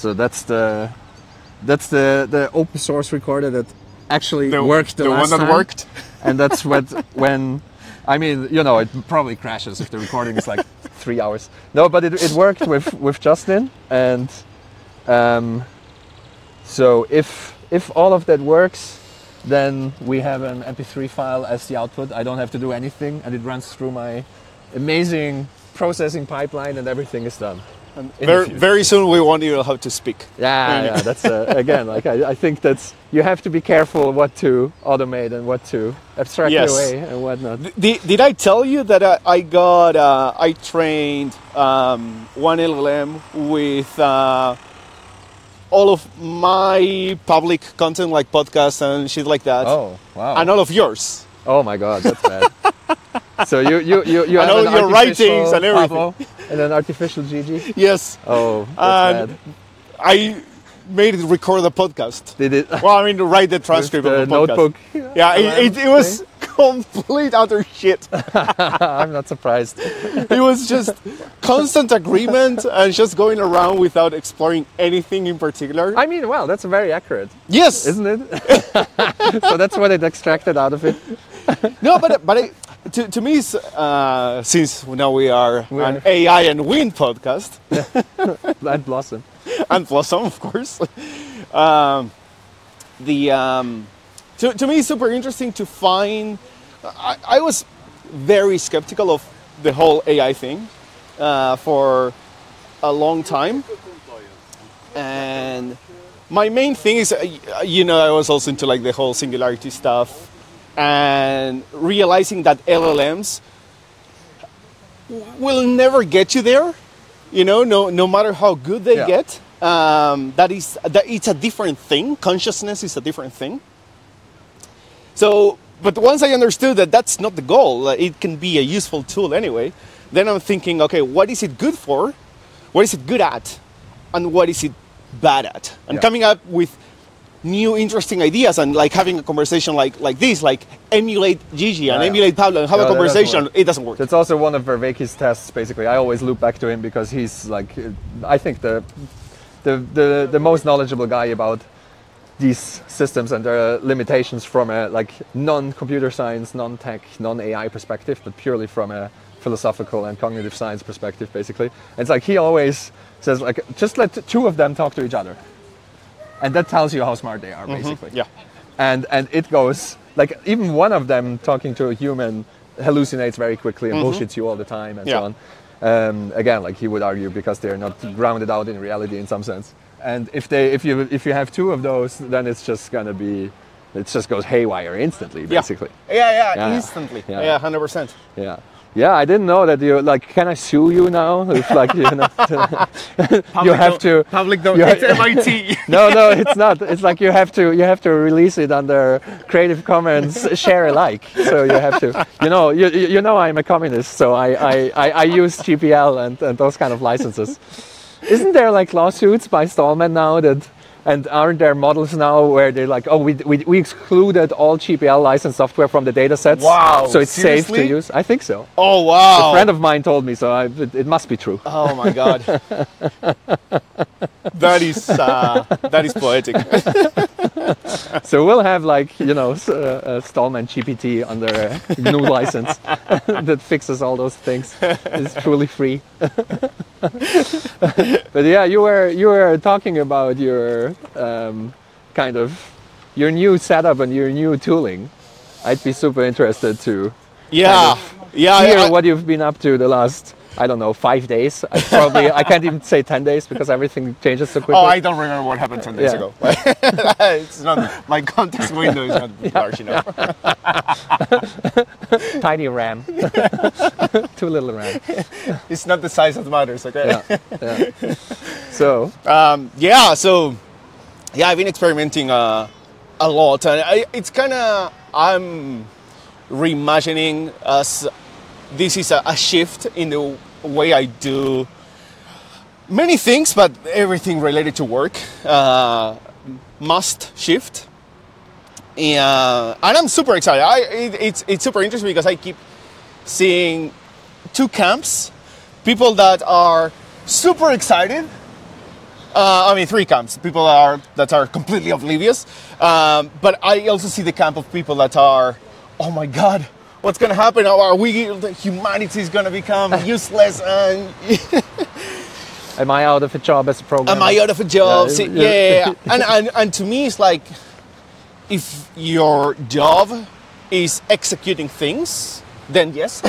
So that's the open source recorder that actually worked the last one that time. worked. And that's when I mean, you know, it probably crashes if the recording is like 3 hours. No, but it worked with Justin, and so if all of that works, then we have an MP3 file as the output. I don't have to do anything, and it runs through my amazing processing pipeline, and everything is done. And very soon we won't even have to speak. Yeah. That's again, like I think that's, you have to be careful what to automate and what to abstract away and whatnot. Did I tell you that I trained one LLM with all of my public content, like podcasts and shit like that? Oh, wow! And all of yours. Oh my God, that's bad. So you and have all an your writings and everything, Pablo, and an artificial Gigi. Yes. Oh, that's bad. I made it record the podcast. Did it? Well, I mean, to write the transcript With of the the podcast. notebook. Yeah, it was complete utter shit. I'm not surprised. It was just constant agreement and just going around without exploring anything in particular. I mean, well, that's very accurate. Yes, Isn't it? So that's what it extracted out of it. No, but to me, since now we are an AI and wind podcast, And Blossom. and Blossom, of course. To me, it's super interesting to find. I was very skeptical of the whole AI thing for a long time, and my main thing is, I was also into like the whole singularity stuff, and realizing that LLMs will never get you there. No matter how good they get, that it's a different thing. Consciousness is a different thing. So, but once I understood that that's not the goal, it can be a useful tool anyway, then I'm thinking, okay, what is it good for? What is it good at? And what is it bad at? And coming up with new interesting ideas and like having a conversation like this, like emulate Gigi and emulate Pablo and have a conversation, it doesn't work. That's also one of Vervaeke's tests, basically. I always loop back to him because he's like, I think the most knowledgeable guy about these systems and their limitations from a like non-computer science, non-tech, non-AI perspective, but purely from a philosophical and cognitive science perspective, basically. And it's like he always says, like, just let two of them talk to each other. And that tells you how smart they are, basically. Yeah. And it goes, like, even one of them talking to a human hallucinates very quickly and bullshits you all the time and so on. Again, like he would argue, because they're not grounded out in reality in some sense. And if you have two of those, then it's just gonna be, it just goes haywire instantly, basically. Yeah, instantly. Yeah. 100%. Yeah, I didn't know that you, like, can I sue you now? If, like, you have to. Public don't. It's MIT. No, it's not. It's like you have to release it under Creative Commons share alike. So you have to. You know I'm a communist, so I use GPL and those kind of licenses. Isn't there like lawsuits by Stallman now that? And aren't there models now where they're like, oh, we excluded all GPL licensed software from the data sets? Wow. So it's Seriously? safe to use? I think so. Oh, wow. A friend of mine told me, so it must be true. Oh, my God. That is poetic. So we'll have like, a Stallman GPT under a GNU license that fixes all those things. It's truly free. But yeah, you were talking about your kind of your new setup and your new tooling. I'd be super interested to hear what you've been up to the last, I don't know, 5 days. I can't even say 10 days because everything changes so quickly. Oh, I don't remember what happened 10 days ago. It's not, my context window is not large enough. Tiny RAM. Too little RAM. It's not the size that matters, okay? Yeah. So. I've been experimenting a lot. And it's kind of, I'm reimagining as this is a shift in the way I do many things, but everything related to work must shift. And I'm super excited. It's super interesting because I keep seeing two camps. People that are super excited I mean, three camps. People that are completely oblivious. But I also see the camp of people that are, oh my God, what's going to happen? Humanity is going to become useless. And Am I out of a job as a programmer? am I out of a job? Yeah, Yeah. And to me, it's like, if your job is executing things, then yes.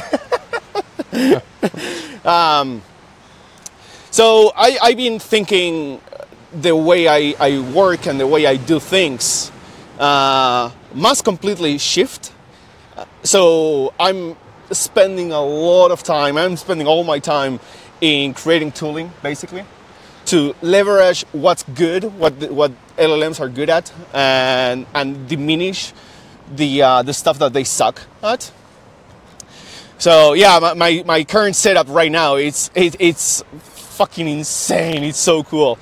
So I've been thinking the way I work and the way I do things must completely shift. So I'm spending all my time in creating tooling, basically, to leverage what's good, what LLMs are good at, and diminish the stuff that they suck at. So yeah, my current setup right now, it's fucking insane. It's so cool.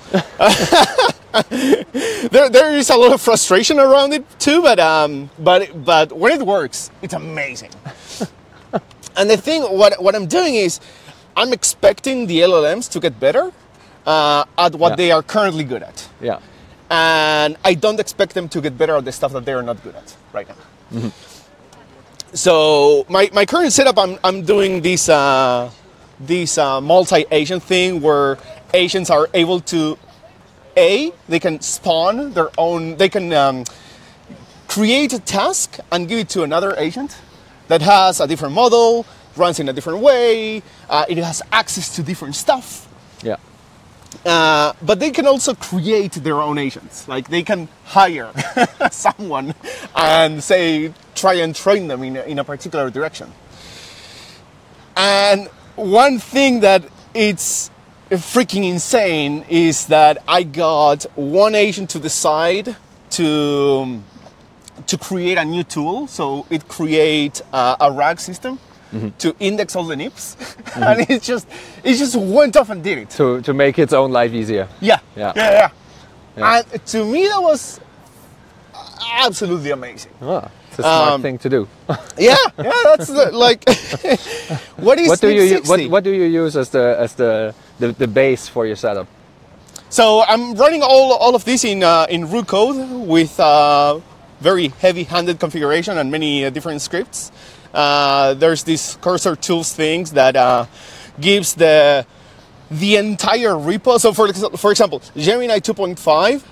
There is a lot of frustration around it too, but when it works, it's amazing. And the thing, what I'm doing is, I'm expecting the LLMs to get better at what they are currently good at. Yeah. And I don't expect them to get better at the stuff that they are not good at right now. Mm-hmm. So my current setup, I'm doing this multi-agent thing where agents are able to, they can spawn their own, they can create a task and give it to another agent that has a different model, runs in a different way, it has access to different stuff. Yeah. But they can also create their own agents. Like, they can hire someone and say, try and train them in a particular direction. And one thing that it's freaking insane is that I got one agent to decide to create a new tool. So it creates a RAG system. Mm-hmm. To index all the NIPs, mm-hmm. And it just went off and did it to make its own life easier. Yeah. And to me, that was absolutely amazing. Oh, it's a smart thing to do. yeah, that's like what do you use as the base for your setup? So I'm running all of this in root code with very heavy-handed configuration and many different scripts. There's this cursor tools things that gives the entire repo. So for example, Gemini 2.5,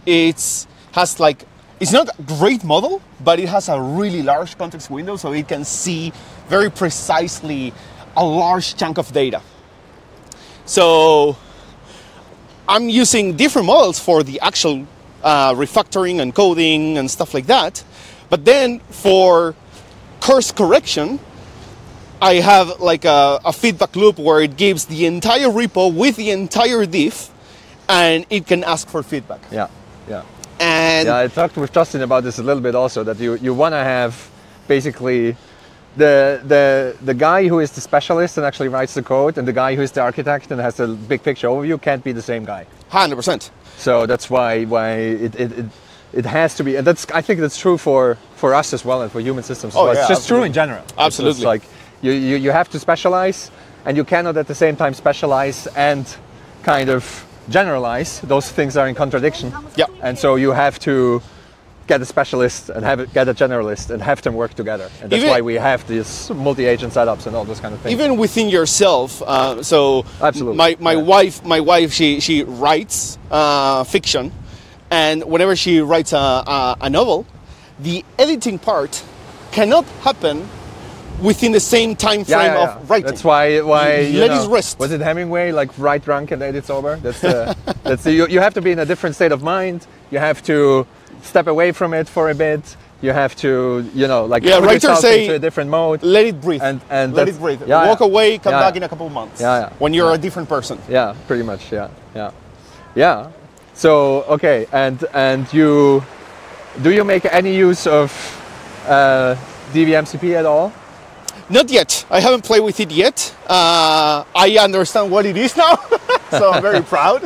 it's not a great model, but it has a really large context window, so it can see very precisely a large chunk of data. So I'm using different models for the actual refactoring and coding and stuff like that. But then for course correction, I have like a feedback loop where it gives the entire repo with the entire diff, and it can ask for feedback. Yeah. And I talked with Justin about this a little bit also, that you want to have basically the guy who is the specialist and actually writes the code, and the guy who is the architect and has a big picture overview can't be the same guy. 100%. So that's why it has to be, and I think that's true for us as well, and for human systems as well. Yeah, it's just absolutely. true in general. Absolutely. It's like you have to specialize, and you cannot at the same time specialize and kind of generalize. Those things are in contradiction. Yeah. And so you have to get a specialist and get a generalist and have them work together. And that's why we have these multi-agent setups and all those kind of things. Even within yourself. So absolutely. My wife, she writes fiction, and whenever she writes a novel, the editing part cannot happen within the same time frame of writing. That's why let it rest. Was it Hemingway, like write drunk and edit sober? You have to be in a different state of mind. You have to step away from it for a bit. You have to, put yourself into a different mode. Let it breathe. And let it breathe. Walk away, come back in a couple of months. When you're a different person. Yeah, pretty much. Yeah. So okay, and do you make any use of DVMCP at all? Not yet. I haven't played with it yet. I understand what it is now, so I'm very proud.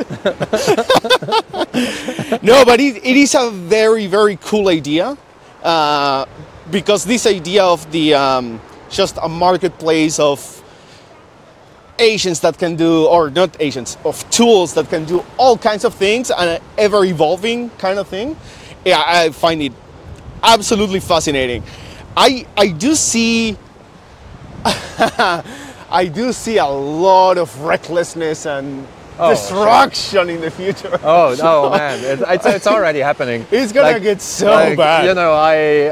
No, but it is a very, very cool idea, because this idea of the just a marketplace of agents that can do, or not agents, of tools that can do all kinds of things and an ever evolving kind of thing. Yeah, I find it absolutely fascinating. I do see I do see a lot of recklessness and destruction in the future. Oh man, it's already happening. It's gonna get so bad. You know,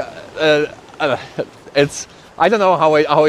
I don't know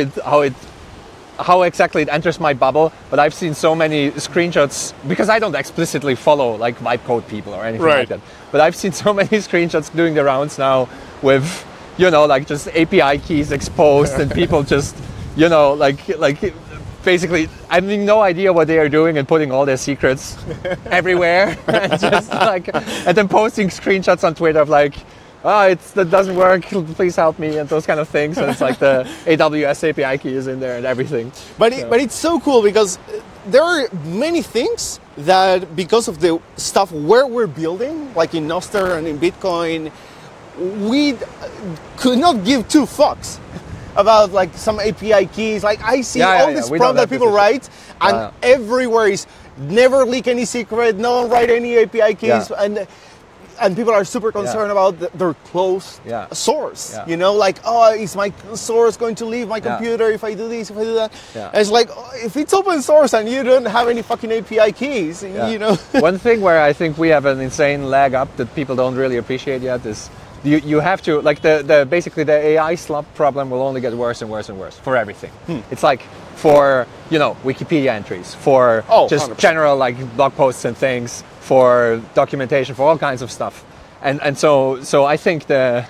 how exactly it enters my bubble, but I've seen so many screenshots because I don't explicitly follow like vibe code people or anything like that. But I've seen so many screenshots doing the rounds now with, you know, like just API keys exposed and people just, you know, like basically having no idea what they are doing and putting all their secrets everywhere and just like, and then posting screenshots on Twitter of like, that doesn't work, please help me, and those kind of things. And it's like the AWS API key is in there and everything. But it's so cool because there are many things that, because of the stuff where we're building, like in Nostr and in Bitcoin, we could not give two fucks about like some API keys. Like I see all this prompt that people write, and everywhere is never leak any secret, no one write any API keys, and people are super concerned about their closed source. You know, like, is my source going to leave my computer if I do this, if I do that? And it's like, if it's open source and you don't have any fucking API keys, you know. One thing where I think we have an insane leg up that people don't really appreciate yet is you have to, like, basically the AI slop problem will only get worse and worse and worse for everything. It's like for, you know, Wikipedia entries, for just 100%. General like blog posts and things, for documentation, for all kinds of stuff. And so I think the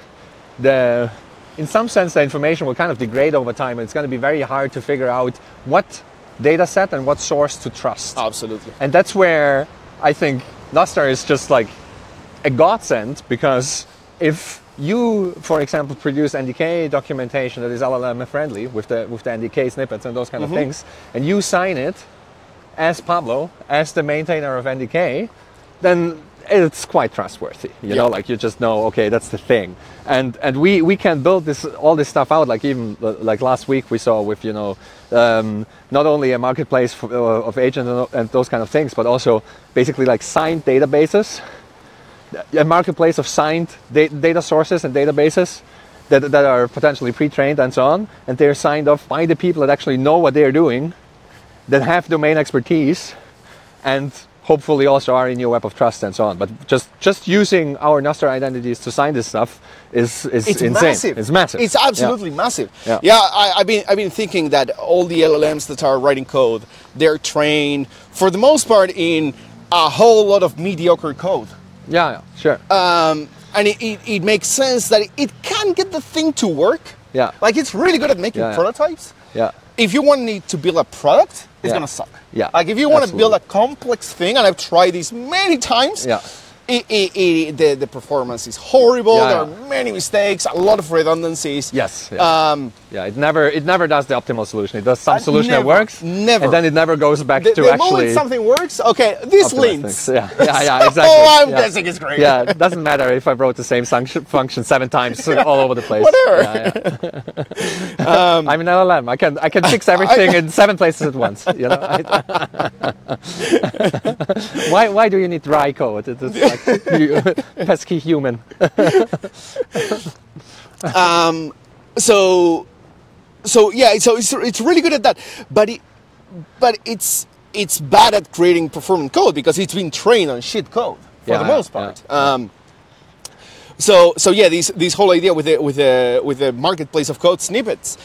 in some sense the information will kind of degrade over time, and it's going to be very hard to figure out what data set and what source to trust. Absolutely. And that's where I think Nostr is just like a godsend, because if you, for example, produce NDK documentation that is LLM friendly with the NDK snippets and those kind of things, and you sign it as Pablo, as the maintainer of NDK, then it's quite trustworthy. You know, like you just know, okay, that's the thing. And we can build all this stuff out. Like even like last week we saw with, you know, not only a marketplace of agents and those kind of things, but also basically like signed databases, a marketplace of signed data sources and databases that are potentially pre-trained and so on, and they're signed off by the people that actually know what they're doing, that have domain expertise, and hopefully also are in your web of trust and so on. But just using our Nostr identities to sign this stuff is insane. Massive. It's massive. It's absolutely massive. I've been thinking that all the LLMs that are writing code, they're trained for the most part in a whole lot of mediocre code. Yeah, sure. And it makes sense that it can get the thing to work. Yeah. Like it's really good at making prototypes. Yeah. If you want to build a product, it's gonna suck. Yeah. Like if you want to build a complex thing, and I've tried this many times, the performance is horrible. There are many mistakes, a lot of redundancies. Yes. It never does the optimal solution. It does some solution that works, and then it never goes back to actually. The moment something works, okay, this links. Yeah, exactly. I'm guessing it's great. Yeah, it doesn't matter if I wrote the same function 7 times all over the place. Whatever. I'm an LLM. I can fix everything in 7 places at once. You know. Why do you need dry code? It's like pesky human. So it's really good at that, but it's bad at creating performant code because it's been trained on shit code for the most part. This whole idea with the marketplace of code snippets,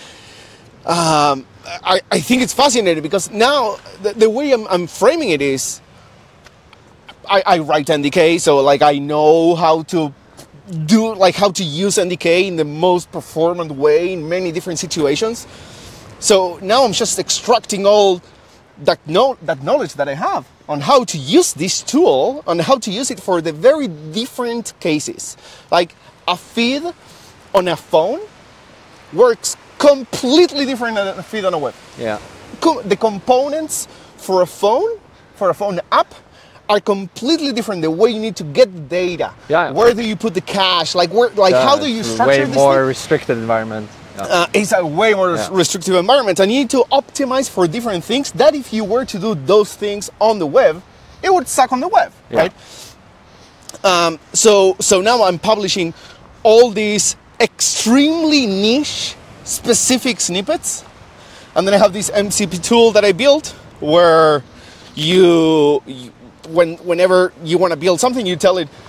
I think it's fascinating because now the way I'm framing it is, I write NDK, so like I know how to use NDK in the most performant way in many different situations. So now I'm just extracting all that knowledge that I have on how to use this tool, on how to use it for the very different cases. Like a feed on a phone works completely different than a feed on a web. Yeah. The components for a phone app are completely different. The way you need to get the data, where do you put the cache, how do you structure this way more thing? restricted environment. It's a way more restrictive environment, and you need to optimize for different things that if you were to do those things on the web, it would suck on the web, right? So now I'm publishing all these extremely niche specific snippets, and then I have this MCP tool that I built where whenever you want to build something, you tell it,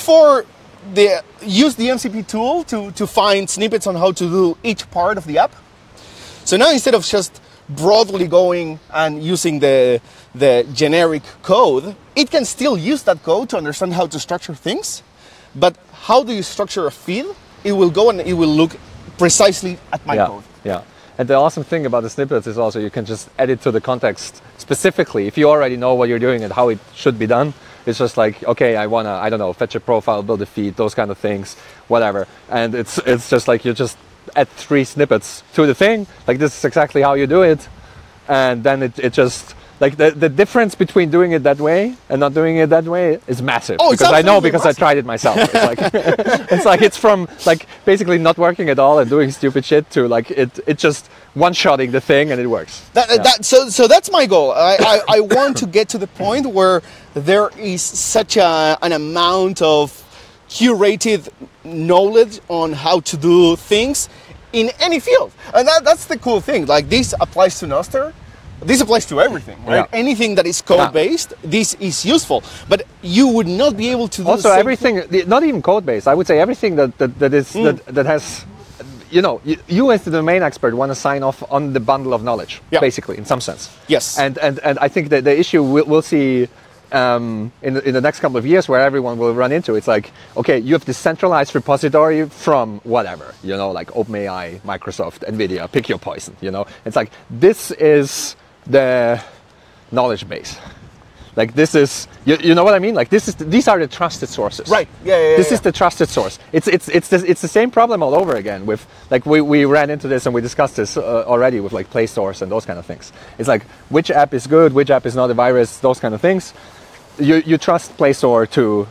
use the MCP tool to find snippets on how to do each part of the app. So now instead of just broadly going and using the generic code, it can still use that code to understand how to structure things. But how do you structure a feed? It will go and it will look precisely at my code. Yeah. And the awesome thing about the snippets is also you can just edit to the context specifically. If you already know what you're doing and how it should be done, it's just like, okay, I want to, I don't know, fetch a profile, build a feed, those kind of things, whatever. And it's just like you just add 3 snippets to the thing. Like this is exactly how you do it. And then it just, like the difference between doing it that way and not doing it that way is massive. Oh, because I know because I tried it myself. It's like it's from like basically not working at all and doing stupid shit to like it just one-shotting the thing and it works. So that's my goal. I want to get to the point where there is such an amount of curated knowledge on how to do things in any field. And that's the cool thing. Like this applies to Nostr. This applies to everything, right? Yeah. Anything that is code-based, this is useful. But you would not be able to do also everything, not even code-based. I would say everything that has, you know, you as the domain expert want to sign off on the bundle of knowledge, basically, in some sense. Yes. And I think that the issue we'll see in the next couple of years where everyone will run into, it's like, okay, you have this centralized repository from whatever, you know, like OpenAI, Microsoft, NVIDIA, pick your poison, you know. It's like, this is the knowledge base. Like this is, you know what I mean? Like these are the trusted sources. Right. Yeah. This is the trusted source. It's the same problem all over again with like we ran into this and we discussed this already with like Play Stores and those kind of things. It's like which app is good, which app is not a virus, those kind of things. You trust Play Store to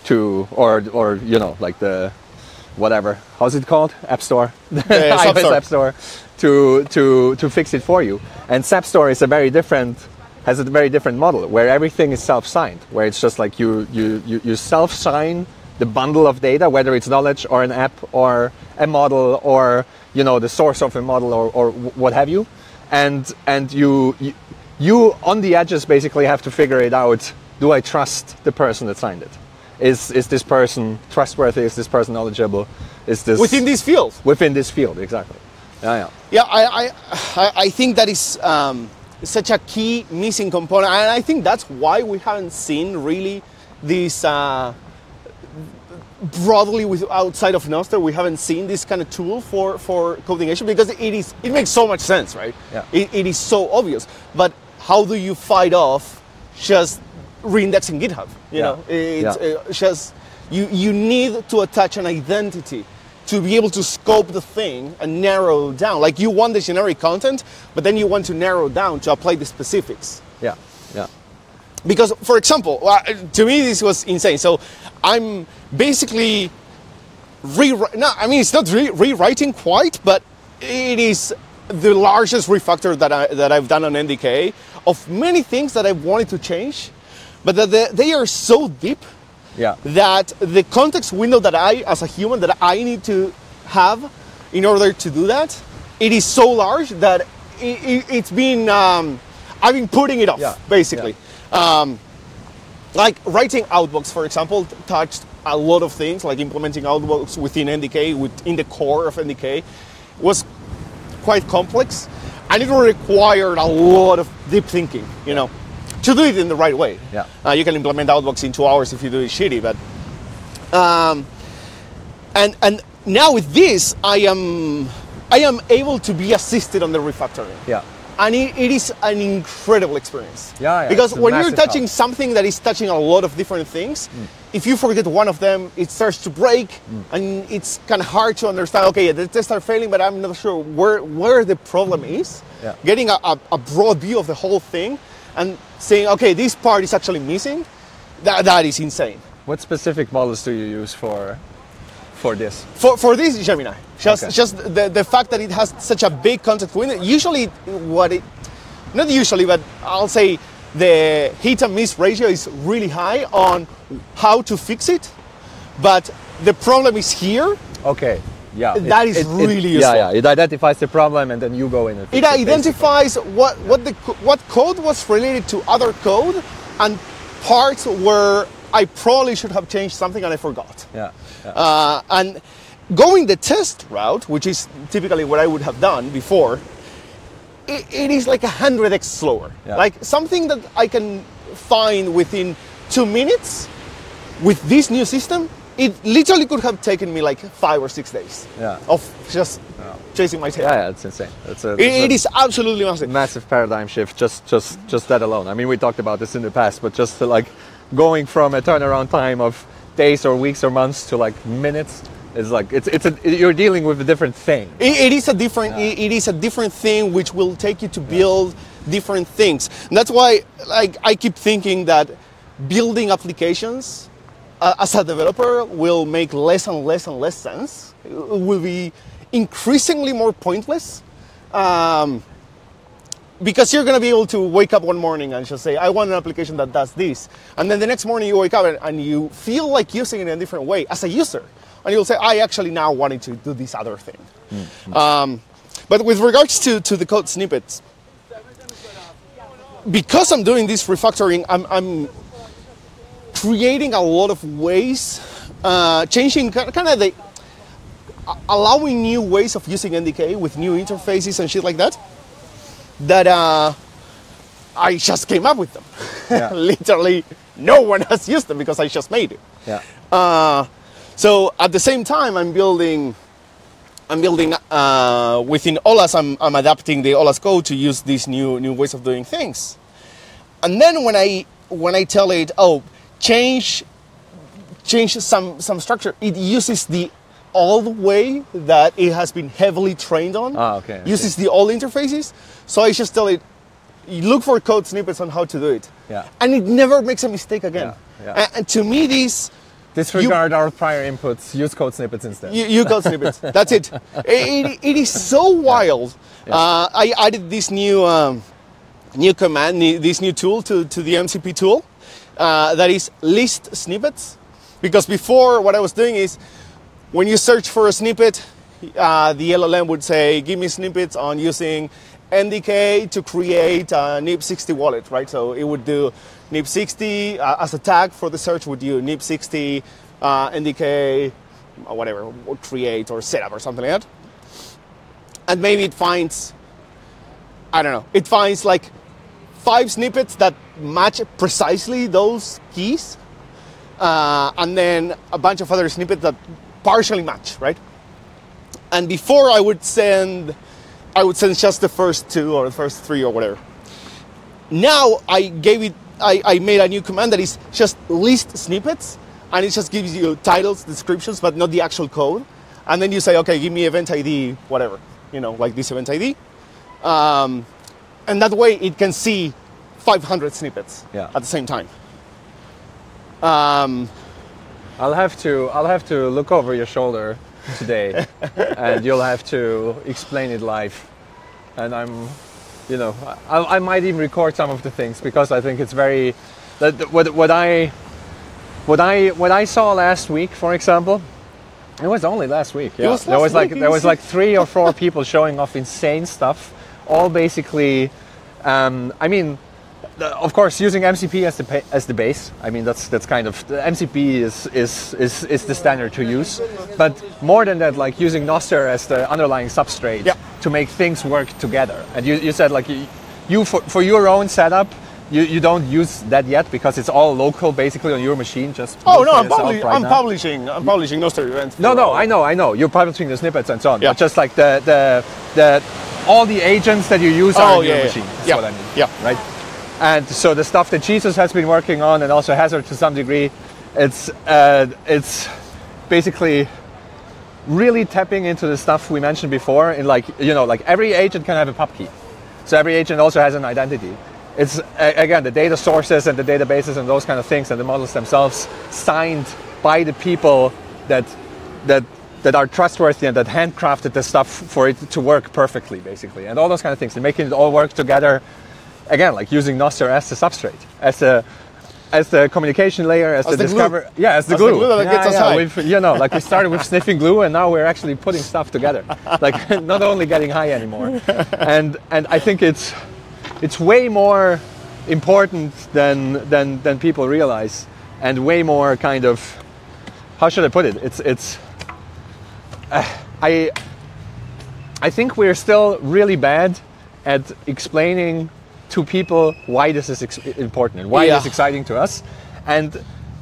or you know like the whatever, how's it called? App Store. iOS App Store to fix it for you. And SAP Store is has a very different model where everything is self-signed, where it's just like you self-sign the bundle of data, whether it's knowledge or an app or a model or you know the source of a model or what have you, and you on the edges basically have to figure it out. Do I trust the person that signed it? Is this person trustworthy? Is this person knowledgeable? Is this within this field? Within this field, exactly. Yeah. I think that is such a key missing component, and I think that's why we haven't seen really this broadly outside of Nostr. We haven't seen this kind of tool for coding agent because it makes so much sense, right? Yeah. It is so obvious. But how do you fight off just reindexing GitHub? You know, it's just you need to attach an identity to be able to scope the thing and narrow down. Like you want the generic content, but then you want to narrow down to apply the specifics. Yeah. Because, for example, to me this was insane. So I'm basically it's not rewriting quite, but it is the largest refactor that I've done on NDK of many things that I wanted to change, but that they are so deep. Yeah. That the context window that I, as a human, that I need to have in order to do that, it is so large that it's been, I've been putting it off, basically. Yeah. Like writing Outbox, for example, touched a lot of things, like implementing Outbox within NDK, within the core of NDK, was quite complex, and it required a lot of deep thinking, you know, to do it in the right way. Yeah. You can implement Outbox in 2 hours if you do it shitty, but and now with this, I am able to be assisted on the refactoring. Yeah. And it is an incredible experience. Yeah. Because when you're touching something that is touching a lot of different things, if you forget one of them, it starts to break, and it's kind of hard to understand. Okay, the tests are failing, but I'm not sure where the problem is. Yeah. Getting a broad view of the whole thing and saying, okay, this part is actually missing, that is insane. What specific models do you use for for this? For this Gemini, Okay. just the fact that it has such a big contact window. Usually, not usually, but I'll say the hit and miss ratio is really high on how to fix it. But the problem is here. Okay. Yeah. That is really useful. Yeah. It identifies the problem and then you go in and fix It it, identifies what code was related to other code and parts where I probably should have changed something and I forgot. Yeah. And going the test route, which is typically what I would have done before, it is like 100x slower. Yeah. Like something that I can find within 2 minutes with this new system, it literally could have taken me like 5 or 6 days of just chasing my tail. Yeah, it's insane. It is absolutely massive. Massive paradigm shift. Just that alone. I mean, we talked about this in the past, but just to like going from a turnaround time of days or weeks or months to like minutes is like you're dealing with a different thing. It is a different thing which will take you to build different things. And that's why like I keep thinking that building applications as a developer will make less and less and less sense. It will be increasingly more pointless. Because you're going to be able to wake up one morning and just say, I want an application that does this. And then the next morning you wake up and you feel like using it in a different way as a user. And you'll say, I actually now wanted to do this other thing. Mm-hmm. But with regards to the code snippets, because I'm doing this refactoring, I'm creating a lot of ways, changing kind of allowing new ways of using NDK with new interfaces and shit like that. That I just came up with them. Yeah. Literally, no one has used them because I just made it. Yeah. So at the same time, I'm building within Olas. I'm adapting the Olas code to use these new ways of doing things. And then when I tell it, change some structure, it uses the old way that it has been heavily trained on. Okay. Uses the old interfaces. So I just tell it, you look for code snippets on how to do it. Yeah. And it never makes a mistake again. Yeah. And to me, disregard our prior inputs, use code snippets instead. You code snippets. That's it. It is so wild. Yeah. I added this new command, this new tool to the MCP tool that is list snippets. Because before, what I was doing is, when you search for a snippet, the LLM would say, give me snippets on using NDK to create a NIP60 wallet, right? So it would do NIP60 as a tag for the search, would do NIP60, NDK, whatever, or create or setup or something like that. And maybe it finds, I don't know, it finds like 5 snippets that match precisely those keys. And then a bunch of other snippets that partially match, right? And before I would send just the first 2 or the first 3 or whatever. Now I made a new command that is just list snippets, and it just gives you titles, descriptions, but not the actual code. And then you say, okay, give me event ID, whatever, like this event ID. And that way it can see 500 snippets at the same time. I'll have to look over your shoulder today, and you'll have to explain it live. And I might even record some of the things because I think it's very. What I saw last week, for example, it was only last week. Yeah, there was like 3 or 4 people showing off insane stuff, all basically. Of course, using MCP as the base. I mean, that's kind of the MCP is the standard to use. But more than that, like using Nostr as the underlying substrate to make things work together. And you said like you for your own setup, you don't use that yet because it's all local, basically on your machine. Just I'm publishing Nostr events. No, I know. You're publishing the snippets and so on. Yeah. But just like the all the agents that you use are on your machine. That's what I mean. Yeah. Right. And so the stuff that Jesus has been working on, and also Hazard to some degree, it's basically really tapping into the stuff we mentioned before. In like every agent can have a pub key, so every agent also has an identity. It's again the data sources and the databases and those kind of things, and the models themselves signed by the people that that are trustworthy and that handcrafted the stuff for it to work perfectly, basically, and all those kind of things, and making it all work together. Again, like using Nostr as the substrate, as the communication layer, as the discover, glue. As the As glue. the glue that gets us high. Like we started with sniffing glue, and now we're actually putting stuff together. Like not only getting high anymore, and I think it's way more important than people realize, and way more kind of, how should I put it? I think we're still really bad at explaining to people why this is important and why it's exciting to us. And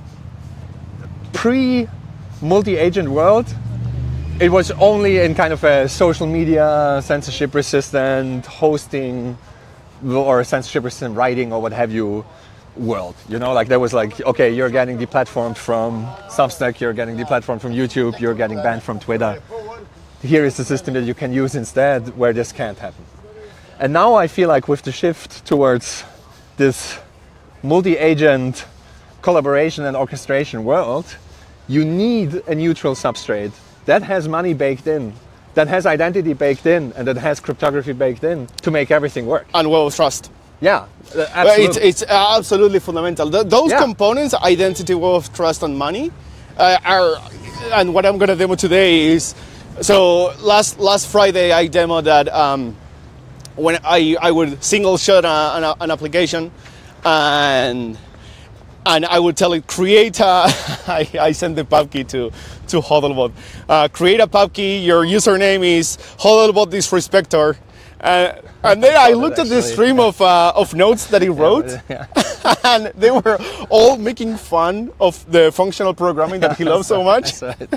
pre-multi-agent world, it was only in kind of a social media, censorship-resistant hosting or censorship-resistant writing or what have you world. You know, like there was like, okay, you're getting deplatformed from Substack, you're getting deplatformed from YouTube, you're getting banned from Twitter. Here is the system that you can use instead where this can't happen. And now I feel like with the shift towards this multi-agent collaboration and orchestration world, you need a neutral substrate that has money baked in, that has identity baked in, and that has cryptography baked in to make everything work. And well, trust. Yeah, absolutely. It's absolutely fundamental. Those components, identity, wealth, trust, and money, are. And what I'm going to demo today is, so last Friday I demoed that when I would single shot an application, and I would tell it create a. I sent the pub key to Hodlbot. Create a pub key. Your username is Hodlbot Disrespector. And then I looked at the stream of notes that he wrote, and they were all making fun of the functional programming that he loves so much.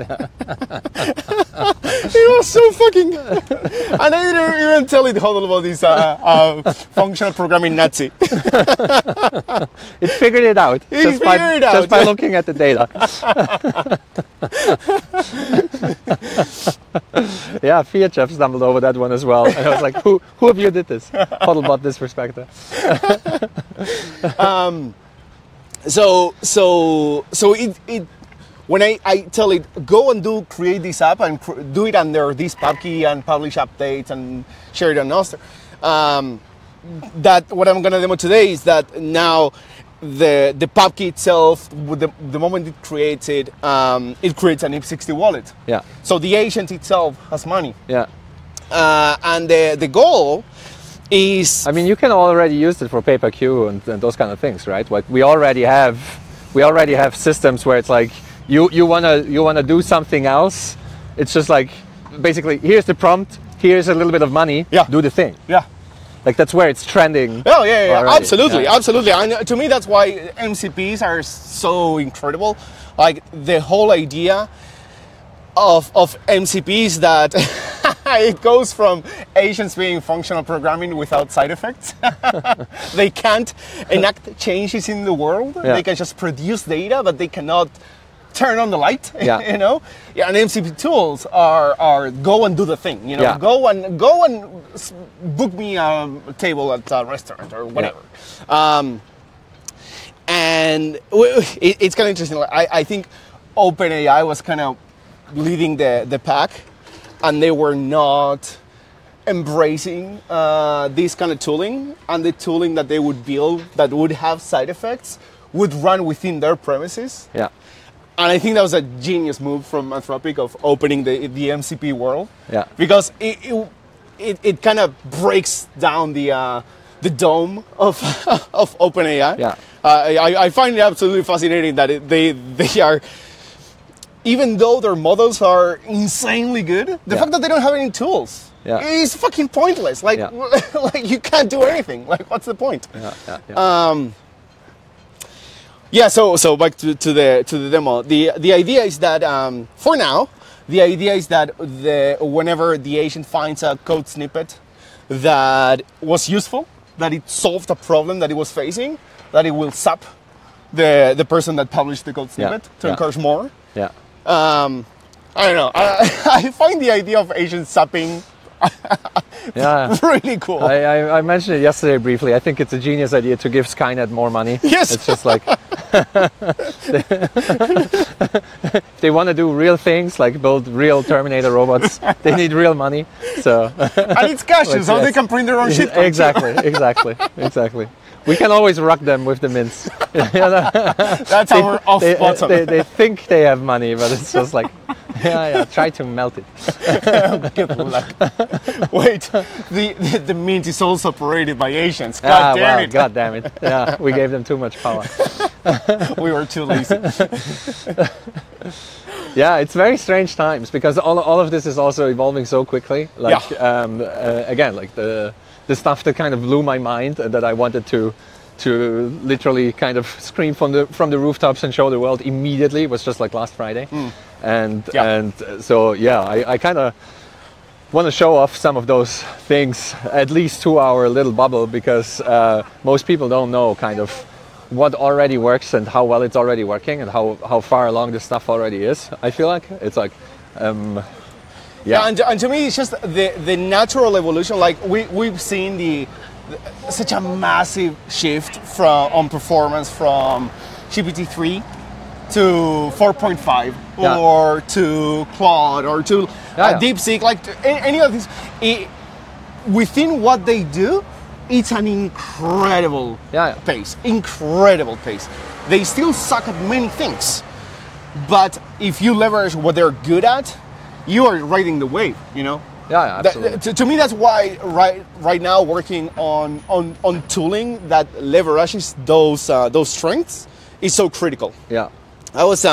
It was so fucking... And I didn't even tell it all about this functional programming Nazi. It figured it out. Just by looking at the data. Yeah, Fiat Chef stumbled over that one as well. And I was like, who of you did this? Hodlbot Disrespector. So it when I tell it, go and create this app and do it under this pub key and publish updates and share it on Nostr. That what I'm going to demo today is that now the pub key itself, the moment it creates an ERC-20 wallet. Yeah. So the agent itself has money. Yeah. And the goal is... I mean, you can already use it for pay-per-queue and those kind of things, right? Like we already have systems where it's like you wanna do something else. It's just like basically here's the prompt, here's a little bit of money. Yeah. Do the thing. Yeah. Like that's where it's trending. Oh yeah, already. Absolutely. And to me, that's why MCPs are so incredible. Like the whole idea of MCPs that it goes from agents being functional programming without side effects. They can't enact changes in the world. Yeah. They can just produce data, but they cannot turn on the light. Yeah. You know. Yeah. And MCP tools are go and do the thing. You know. Yeah. Go and book me a table at a restaurant or whatever. Yeah. And it's kind of interesting. I think OpenAI was kind of leading the pack, and they were not embracing this kind of tooling, and the tooling that they would build that would have side effects would run within their premises. Yeah. And I think that was a genius move from Anthropic of opening the MCP world. Yeah. Because it kind of breaks down the dome of OpenAI. Yeah. I find it absolutely fascinating that they are, even though their models are insanely good, the fact that they don't have any tools is fucking pointless. Like, like you can't do anything. Like, what's the point? So back to the demo. The idea is that for now, the idea is that whenever the agent finds a code snippet that was useful, that it solved a problem that it was facing, that it will sap the person that published the code snippet to encourage more. Yeah. I don't know. I find the idea of agent sapping Yeah. Really cool. I mentioned it yesterday briefly. I think it's a genius idea to give Skynet more money. Yes. It's just like they want to do real things, like build real Terminator robots. They need real money. So And it's cashless, so yes. they can print their own shit. Exactly. We can always rock them with the mints. That's our off button. They think they have money, but it's just like, try to melt it. Good luck. Wait, the mint is also operated by Asians. God damn it. God damn it. Yeah, we gave them too much power. We were too lazy. Yeah, it's very strange times because all of this is also evolving so quickly. Like, again, like the stuff that kind of blew my mind and that I wanted to literally kind of scream from the rooftops and show the world immediately was just like last Friday. And so I kind of want to show off some of those things, at least to our little bubble, because most people don't know kind of what already works and how well it's already working and how far along this stuff already is. I feel like it's like and to me it's just the natural evolution. Like we've seen such a massive shift on performance from GPT-3 to 4.5 or to Claude or to DeepSeek, like any of these. Within what they do, it's an incredible pace. Incredible pace. They still suck at many things, but if you leverage what they're good at, you are riding the wave. You know. Yeah, absolutely. To me, that's why right now working on tooling that leverages those strengths is so critical. Yeah. I was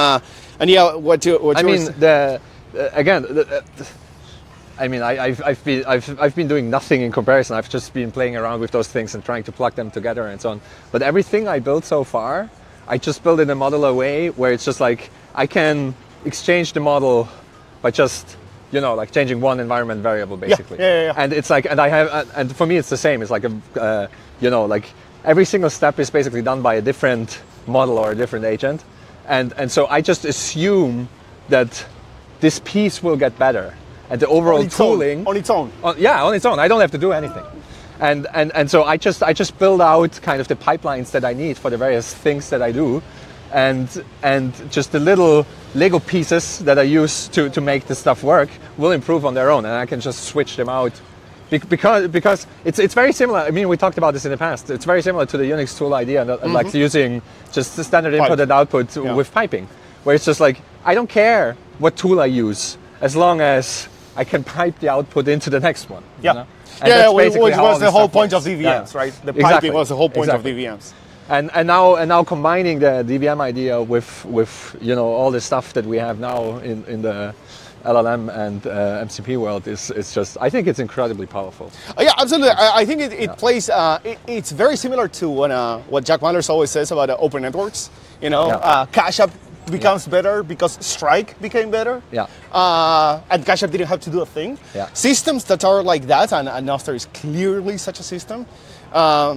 I've been doing nothing in comparison. I've just been playing around with those things and trying to plug them together and so on. But everything I built so far, I just built in a modular way where it's just like I can exchange the model by just like changing one environment variable basically. Yeah. And it's like, and for me it's the same. It's like like every single step is basically done by a different model or a different agent. And so I just assume that this piece will get better. And the overall tooling on its own. On its own. I don't have to do anything. And so I just build out kind of the pipelines that I need for the various things that I do. And just the little Lego pieces that I use to make this stuff work will improve on their own, and I can just switch them out because it's very similar. I mean, we talked about this in the past. It's very similar to the Unix tool idea, like using just the standard input and output with piping, where it's just like I don't care what tool I use as long as I can pipe the output into the next one. Yeah, you know? And which was the whole point of DVMs, right? The piping was the whole point of DVMs. And now combining the DVM idea with all the stuff that we have now in the LLM and MCP world is just, I think it's incredibly powerful. Yeah, absolutely. I think it plays. It's very similar to what Jack Mallers always says about open networks. Cash App becomes better because Strike became better. Yeah. And Cash App didn't have to do a thing. Yeah. Systems that are like that, and Nostr is clearly such a system. Are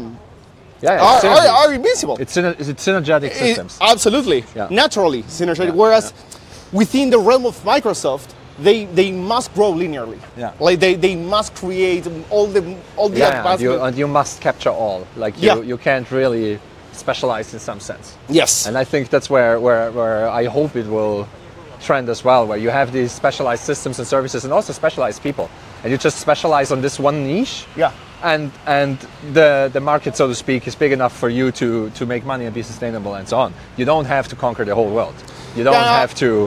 invincible. It's synergetic systems. Absolutely. Yeah. Naturally synergetic. Whereas within the realm of Microsoft, they must grow linearly. Yeah. Like they must create all the advancements. And you must capture all. Like you can't really specialize in some sense. Yes. And I think that's where I hope it will trend as well, where you have these specialized systems and services and also specialized people. And you just specialize on this one niche. Yeah. And the market, so to speak, is big enough for you to make money and be sustainable and so on. You don't have to conquer the whole world. You don't have to,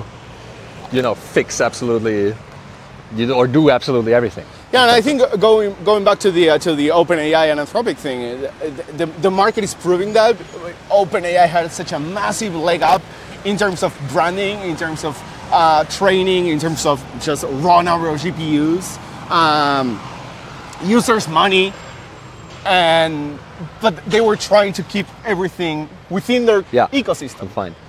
fix absolutely, or do absolutely everything. Yeah, and I think going back to the OpenAI and Anthropic thing, the market is proving that OpenAI had such a massive leg up in terms of branding, in terms of training, in terms of just raw number of GPUs. Users' money, but they were trying to keep everything within their ecosystem. I'm fine.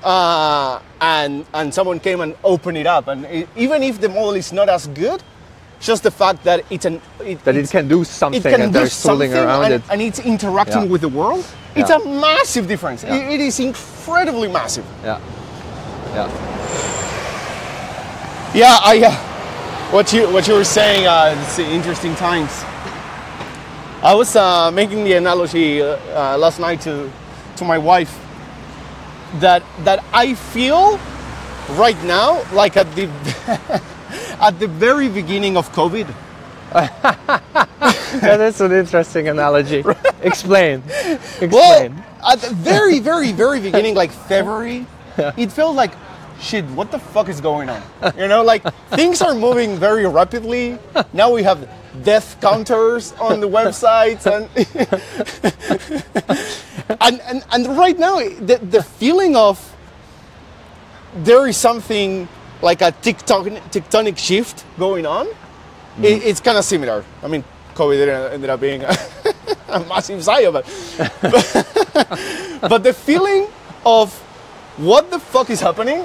And someone came and opened it up, and even if the model is not as good, just the fact that it can do something, and there's tooling around it, and it's interacting with the world, it's a massive difference. It is incredibly massive. what you were saying. It's interesting times. I was making the analogy last night to my wife that I feel right now like at the at the very beginning of COVID. That is an interesting analogy. Explain. Well, at the very, very, very beginning, like February, it felt like, shit, what the fuck is going on? You know, like things are moving very rapidly. Now we have death counters on the websites, and right now the feeling of there is something like a tectonic shift going on. It's kind of similar. I mean, COVID ended up being a massive psyop, but the feeling of what the fuck is happening?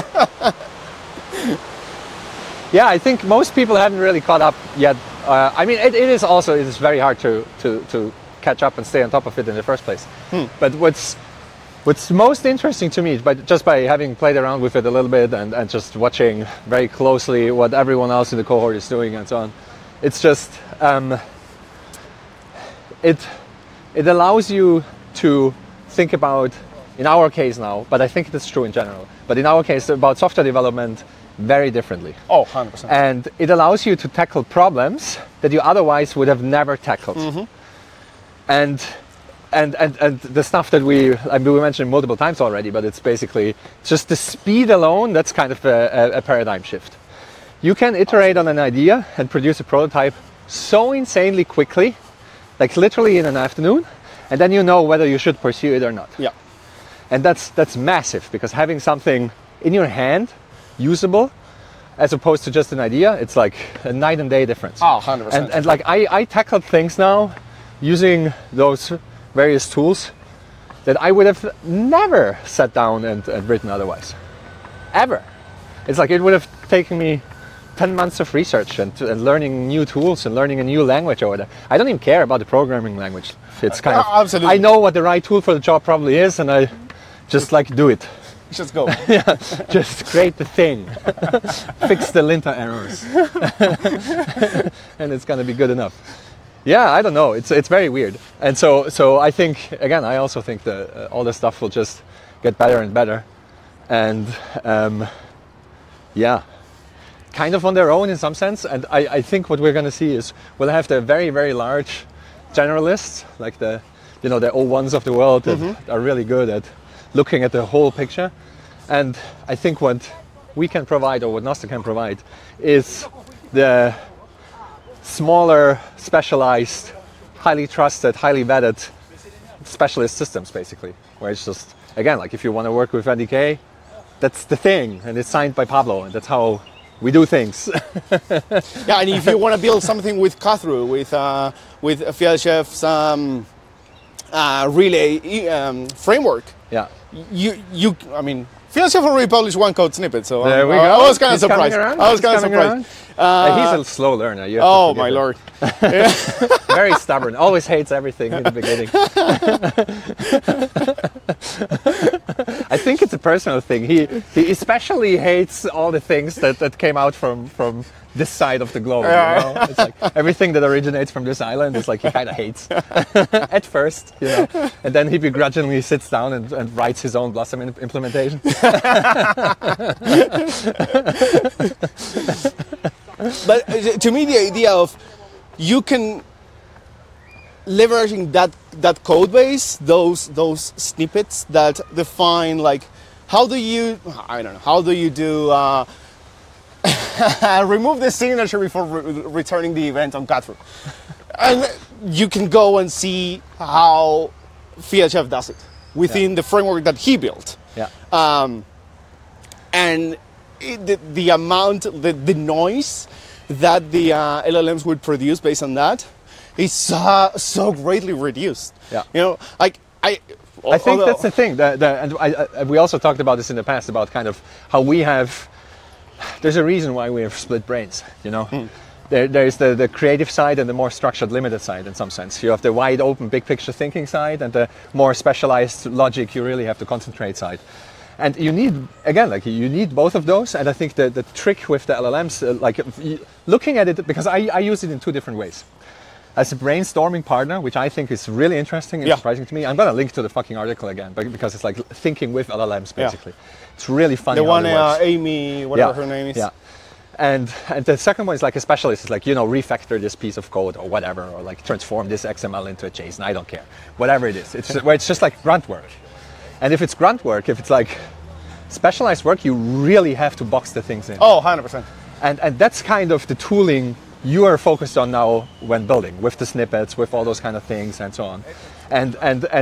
Yeah, I think most people haven't really caught up yet. I mean, it is very hard to catch up and stay on top of it in the first place. But what's most interesting to me, just by having played around with it a little bit and just watching very closely what everyone else in the cohort is doing and so on, it's just it allows you to think about, in our case now, but I think that's true in general, but in our case about software development very differently. Oh, 100%. And it allows you to tackle problems that you otherwise would have never tackled. And the stuff that we mentioned multiple times already, but it's basically just the speed alone, that's kind of a paradigm shift. You can iterate on an idea and produce a prototype so insanely quickly, like literally in an afternoon, and then you know whether you should pursue it or not. Yeah. And that's massive, because having something in your hand, usable, as opposed to just an idea, it's like a night and day difference. Oh, 100%. And like I tackled things now using those various tools that I would have never sat down and written otherwise. Ever. It's like it would have taken me 10 months of research and learning new tools and learning a new language or whatever. I don't even care about the programming language. It's kind of, absolutely. I know what the right tool for the job probably is, and I just like do it. Just go. Yeah, just create the thing. Fix the linter errors. And it's going to be good enough. Yeah, I don't know. It's very weird. And so I think, again, I also think that all the stuff will just get better and better. And yeah, kind of on their own in some sense. And I think what we're going to see is we'll have the very, very large generalists, like the O1s of the world that are really good at looking at the whole picture. And I think what we can provide, or what Nostr can provide, is the smaller, specialized, highly trusted, highly vetted specialist systems, basically, where it's just, again, like if you want to work with NDK, that's the thing, and it's signed by Pablo, and that's how we do things. Yeah, and if you want to build something with Cathro, with Fieldchef's relay framework, yeah, I mean, Fieldchef already published one code snippet, so there we go. I was kind of surprised. He's a slow learner. You have oh to my lord! Very stubborn. Always hates everything in the beginning. I think it's a personal thing. He especially hates all the things that came out from this side of the globe. You know? It's like everything that originates from this island is like he kind of hates at first, you know, and then he begrudgingly sits down and writes his own Blossom implementation. But to me, the idea of you can leveraging that code base, those snippets that define like how do you do remove the signature before returning the event on Cathro, and you can go and see how Fieldchef does it within the framework that he built. Yeah. And the amount, the noise that the LLMs would produce based on that is so greatly reduced. Yeah. You know, like I think that's the thing. And we also talked about this in the past about kind of how we have. There's a reason why we have split brains. You know, there's the creative side and the more structured, limited side. In some sense, you have the wide open, big picture thinking side, and the more specialized logic. You really have to concentrate side. And you need, again, like you need both of those. And I think the trick with the LLMs, looking at it, because I use it in two different ways. As a brainstorming partner, which I think is really interesting and surprising to me. I'm going to link to the fucking article again, because it's like thinking with LLMs, basically. It's really funny. The one, Amy, whatever her name is. Yeah. And the second one is like a specialist. It's like, refactor this piece of code or whatever, or like transform this XML into a JSON. I don't care. Whatever it is. It's just like grunt work. And if it's grunt work, if it's like specialized work, you really have to box the things in. Oh, 100%. And that's kind of the tooling you are focused on now when building, with the snippets, with all those kind of things and so on. And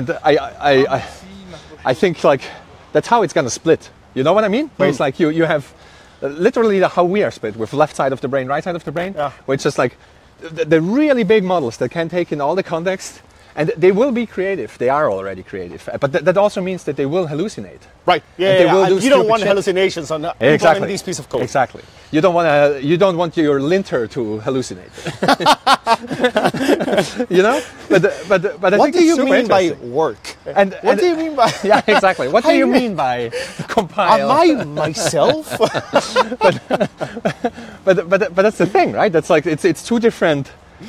I think like that's how it's going to split. You know what I mean? Where it's like you have literally how we are split, with left side of the brain, right side of the brain, where it's just like the really big models that can take in all the context. And they will be creative. They are already creative. But that also means that they will hallucinate. Right. Yeah. You don't want hallucinations on this piece of code. Exactly. You don't want your linter to hallucinate. But I what think do it's you mean by work? And what do you mean by? Yeah, exactly. What do you mean by compile? Am I myself? but that's the thing, right? That's like it's two different.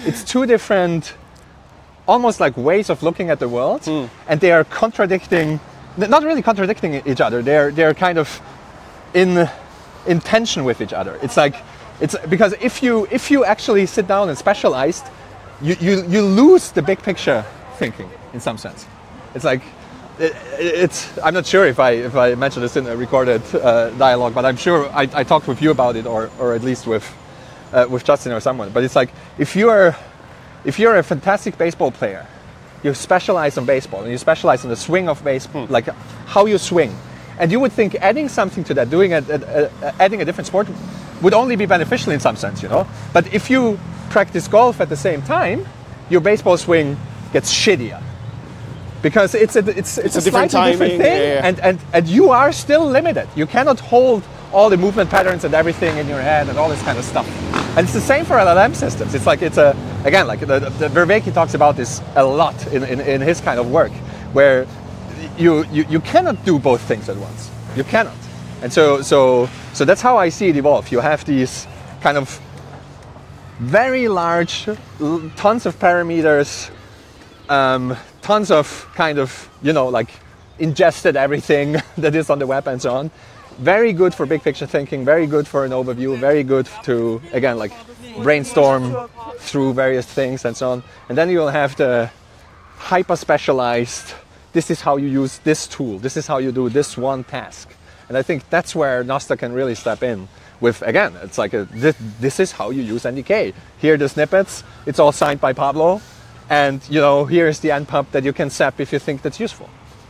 Almost like ways of looking at the world, and they are not really contradicting each other. They're kind of in tension with each other. It's because if you actually sit down and specialize, you lose the big picture thinking in some sense. It's like I'm not sure if I mentioned this in a recorded dialogue, but I'm sure I talked with you about it, or at least with Justin or someone. But it's like if you're a fantastic baseball player, you specialize on baseball, and you specialize in the swing of baseball, like how you swing. And you would think adding something to that, adding a different sport, would only be beneficial in some sense, But if you practice golf at the same time, your baseball swing gets shittier. Because it's a different slightly different thing, and you are still limited. You cannot hold all the movement patterns and everything in your head and all this kind of stuff. And it's the same for LLM systems. It's like the Vervaeke talks about this a lot in his kind of work, where you cannot do both things at once. You cannot. And so that's how I see it evolve. You have these kind of very large, tons of parameters, tons of kind of, like ingested everything that is on the web and so on. Very good for big picture thinking, very good for an overview, very good to, again, like brainstorm through various things and so on. And then you'll have the hyper specialized, this is how you use this tool, this is how you do this one task. And I think that's where Nostr can really step in with, again, it's like this is how you use NDK. Here are the snippets, it's all signed by Pablo. And, here's the npub that you can sap if you think that's useful.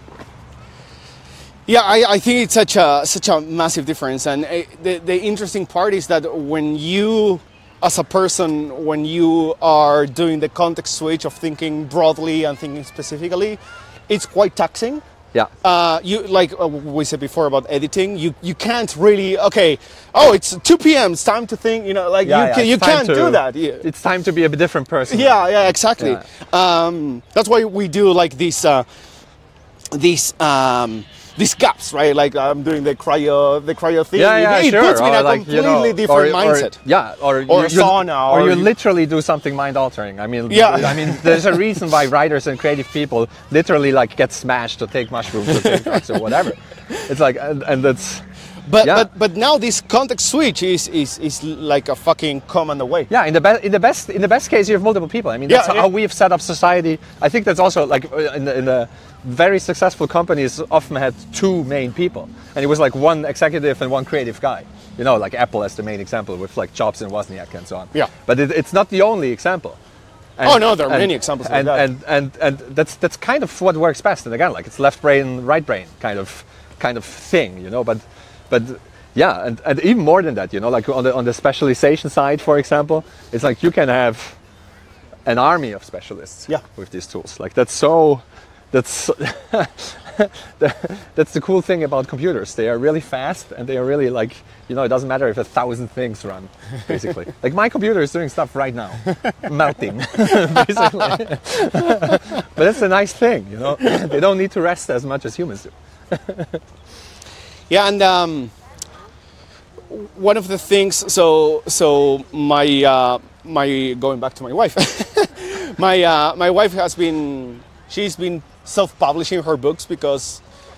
Yeah, I think it's such a massive difference. And the interesting part is that when you, as a person, when you are doing the context switch of thinking broadly and thinking specifically, it's quite taxing. Yeah. You like we said before about editing. You can't really it's 2 p.m. It's time to think. You can't do that. Yeah. It's time to be a different person. Yeah, exactly. Yeah. That's why we do like these gaps, right? Like I'm doing the cryo thing. It puts me in a completely different mindset. Or sauna, or you literally do something mind altering. I mean, there's a reason why writers and creative people literally like get smashed to take mushrooms or take drugs or whatever. It's like, and that's. But now this context switch is like a fucking command away. Yeah, in the best case you have multiple people. I mean, that's how we've set up society. I think that's also like in the very successful companies often had two main people, and it was like one executive and one creative guy. Like Apple as the main example with like Jobs and Wozniak and so on. Yeah. But it's not the only example. There are many examples like that. And that's kind of what works best. And again, like it's left brain, right brain kind of thing, But yeah, and even more than that, like on the specialization side, for example, it's like you can have an army of specialists with these tools. Like that's the cool thing about computers. They are really fast and they are really like, it doesn't matter if 1,000 things run, basically. Like my computer is doing stuff right now, melting, basically. But that's a nice thing, They don't need to rest as much as humans do. Yeah, and one of the things. So my going back to my wife. my wife she's been self-publishing her books because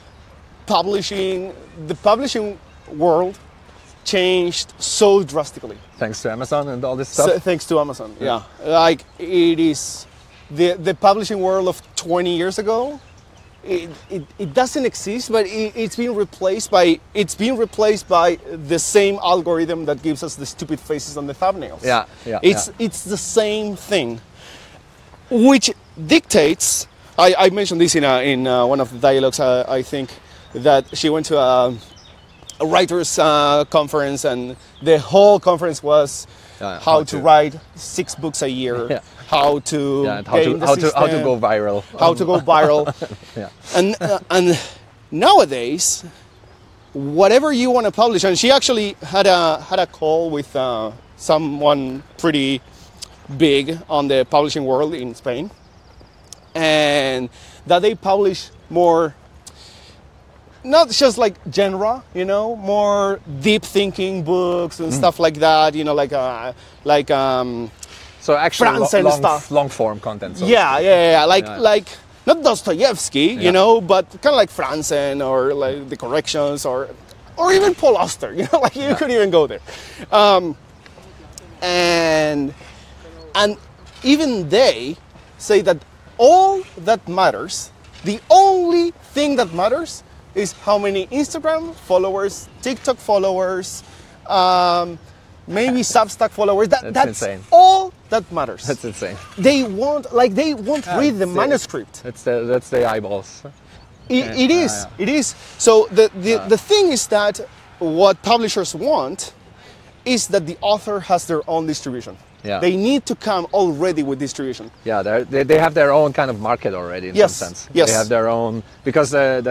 the publishing world changed so drastically. Thanks to Amazon and all this stuff. So, thanks to Amazon, yeah. Like it is the publishing world of 20 years ago. It doesn't exist, but it's been replaced by the same algorithm that gives us the stupid faces on the thumbnails. Yeah. It's the same thing, which dictates. I mentioned this in one of the dialogues. I think that she went to a writers' conference, and the whole conference was how to write 6 books a year. Yeah. How to go viral. How to go viral. Yeah. And nowadays, whatever you want to publish, and she actually had a call with someone pretty big on the publishing world in Spain, and that they publish more, not just like genre, more deep thinking books and stuff like that, like so actually stuff. long form content. So Yeah. Like not Dostoevsky, but kind of like Franzen or like The Corrections or even Paul Auster, like you could even go there. And even they say that all that matters, the only thing that matters is how many Instagram followers, TikTok followers, maybe Substack followers. That's insane. All that matters. That's insane. They won't read the manuscript. That's the eyeballs. It is. So the thing is that what publishers want is that the author has their own distribution. Yeah. They need to come already with distribution. Yeah, they have their own kind of market already in some sense. Yes. They have their own, because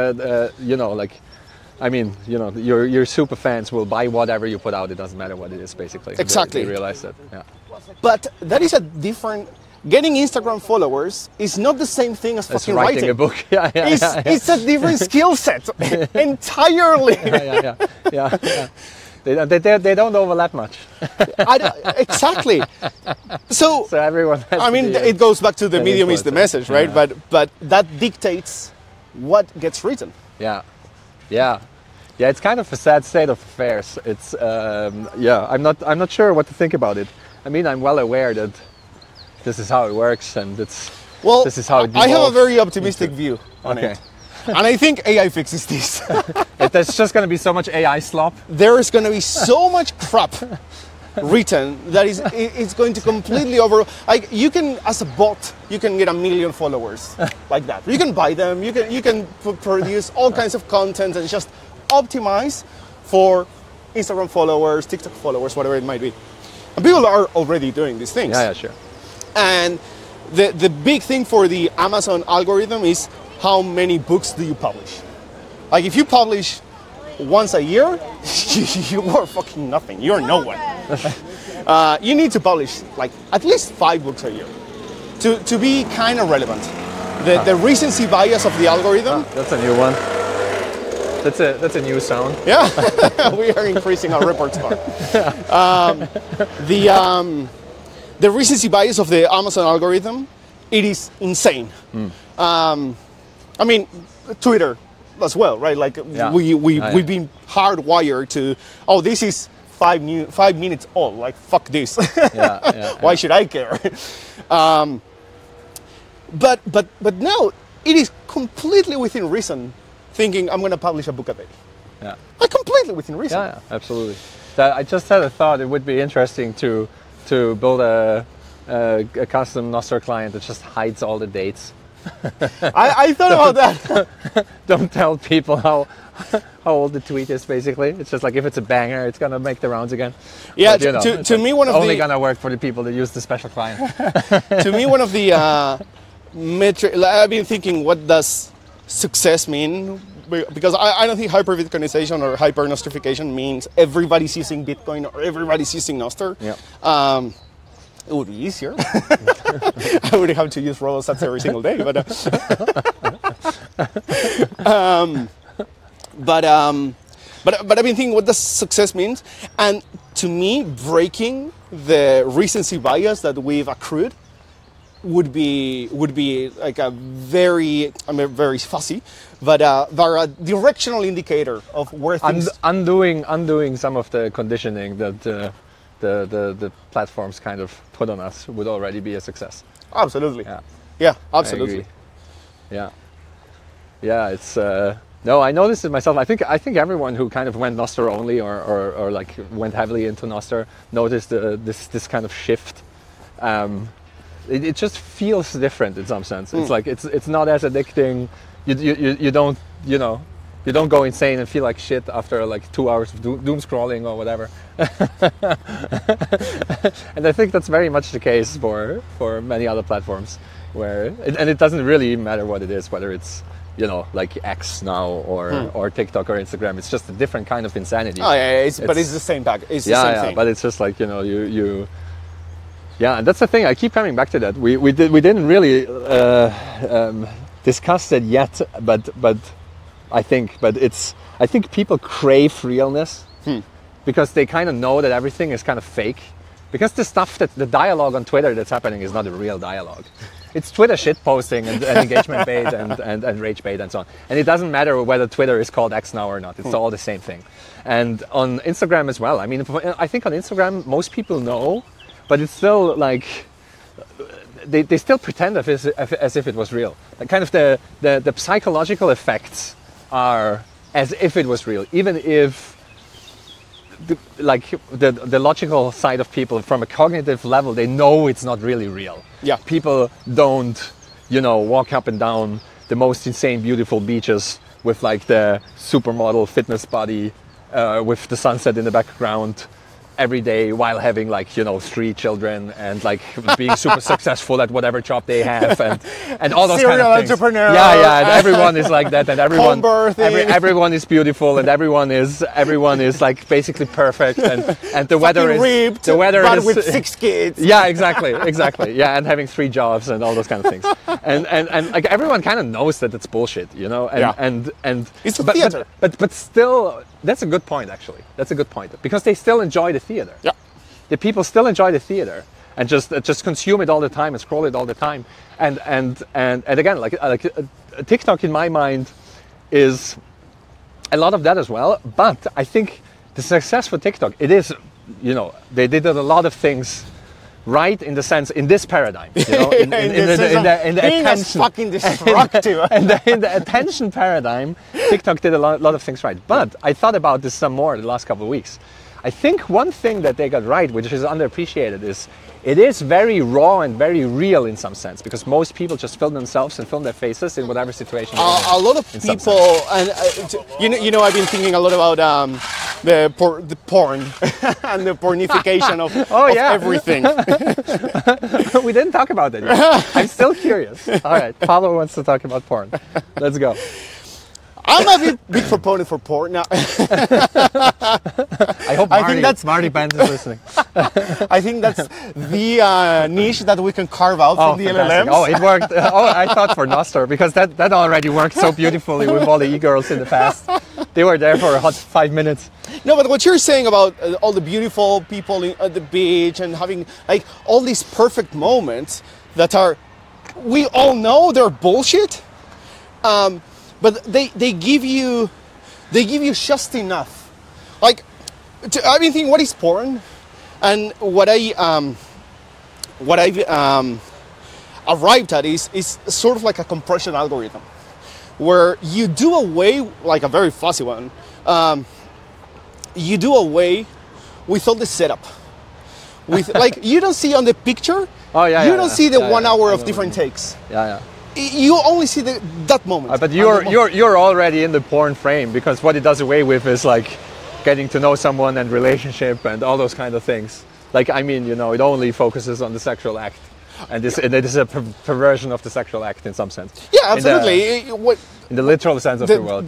your super fans will buy whatever you put out. It doesn't matter what it is, basically. Exactly. They realize that. Yeah. But that is a different. Getting Instagram followers is not the same thing as fucking writing a book. It's a different skill set entirely. Yeah. They don't overlap much. Exactly. So everyone. It goes back to the medium is the message, right? Yeah. But that dictates what gets written. Yeah. It's kind of a sad state of affairs. It's I'm not sure what to think about it. I mean, I'm well aware that this is how it works, and this is how it devolves. I have a very optimistic view on it. And I think AI fixes this. There's just going to be so much AI slop. There is going to be so much crap written that it's going to completely like you can, as a bot, you can get 1 million followers like that. You can buy them. You can produce all kinds of content and just optimize for Instagram followers, TikTok followers, whatever it might be. And people are already doing these things. Yeah, sure. And the big thing for the Amazon algorithm is how many books do you publish? Like if you publish once a year, you are fucking nothing. You're no one. You need to publish like at least 5 books a year to be kind of relevant. The recency bias of the algorithm. That's a new one. That's a new sound. Yeah, we are increasing our repertoire. The recency bias of the Amazon algorithm, it is insane. I mean, Twitter as well, right? Like we've been hardwired to, this is 5 minutes old. Like fuck this. Why should I care? But now it is completely within reason. Thinking I'm going to publish a book a day. Yeah. Completely within reason. Yeah, absolutely. I just had a thought. It would be interesting to build a custom Nostr client that just hides all the dates. I thought about that. Don't tell people how old the tweet is. Basically, it's just like if it's a banger, it's gonna make the rounds again. Yeah, but, to me, only gonna work for the people that use the special client. To me, one of the metric. I've been thinking, what does success mean? Because I don't think hyper-Bitcoinization or hyper-Nostrification means everybody's using Bitcoin or everybody's using Nostr. Yeah. It would be easier. I would have to use RoboSats every single day, But I've been thinking what does success means, and to me, breaking the recency bias that we've accrued would be like a very, very fussy, but a directional indicator of where things. Undoing some of the conditioning that the platforms kind of put on us would already be a success. Absolutely. Yeah. Yeah, absolutely. I agree. Yeah. Yeah, it's no, I noticed it myself. I think everyone who kind of went Nostr only or like went heavily into Nostr noticed this kind of shift. It just feels different in some sense. It's like it's not as addicting. You don't go insane and feel like shit after like 2 hours of doom scrolling or whatever. And I think that's very much the case for many other platforms where it doesn't really matter what it is, whether it's like X now or TikTok or Instagram. It's just a different kind of insanity. Oh yeah, but it's the same bag. It's the same thing. But it's just like you. Yeah, and that's the thing. I keep coming back to that. We didn't really discuss it yet, but I think people crave realness because they kind of know that everything is kind of fake. Because the dialogue on Twitter that's happening is not a real dialogue. It's Twitter shit posting and engagement bait and rage bait and so on. And it doesn't matter whether Twitter is called X now or not. It's all the same thing. And on Instagram as well. I mean, I think on Instagram most people know, but it's still like they still pretend as if it was real. Like kind of the psychological effects are as if it was real, even if the logical side of people from a cognitive level, they know it's not really real. Yeah. People don't, walk up and down the most insane, beautiful beaches with like the supermodel fitness body with the sunset in the background every day while having 3 children and like being super successful at whatever job they have and all those serial kind of things. Entrepreneur. Yeah, and everyone is like that, and everyone everyone is beautiful, and everyone is like basically perfect, and the weather is ripped, the weather but is with 6 kids. Yeah, exactly. Yeah, and having 3 jobs and all those kind of things, and like everyone kind of knows that it's bullshit, and it's a theater. But still, that's a good point actually. That's a good point because they still enjoy the theater. Yeah, the people still enjoy the theater and just consume it all the time and scroll it all the time. And again, like TikTok in my mind is a lot of that as well. But I think the success for TikTok, it is, they did a lot of things right in the sense in this paradigm, in the attention, fucking destructive. in the attention paradigm, TikTok did a lot of things right. But I thought about this some more the last couple of weeks. I think one thing that they got right, which is underappreciated, is it is very raw and very real in some sense, because most people just film themselves and film their faces in whatever situation. A lot of people, and I've been thinking a lot about the porn and the pornification of everything. We didn't talk about that yet. I'm still curious. All right, Paulo wants to talk about porn. Let's go. I'm a big proponent for porn now. I hope Marty Bent is listening. I think that's the niche that we can carve out from the fantastic. LLMs. Oh, it worked. I thought for Nostr, because that already worked so beautifully with all the e-girls in the past. They were there for a hot 5 minutes. No, but what you're saying about all the beautiful people at the beach and having like all these perfect moments that are, we all know they're bullshit. But they give you just enough. Like, I've been thinking, what is porn? And what I've arrived at is sort of like a compression algorithm, where you do away, like a very fussy one, you do away with all the setup. With like, you don't see on the picture. Oh yeah. You don't see the 1 hour of different takes. Yeah. You only see that moment. But you're already in the porn frame, because what it does away with is like getting to know someone and relationship and all those kind of things. Like, I mean, it only focuses on the sexual act, and it is a perversion of the sexual act in some sense. Yeah, absolutely. In the literal sense of the word.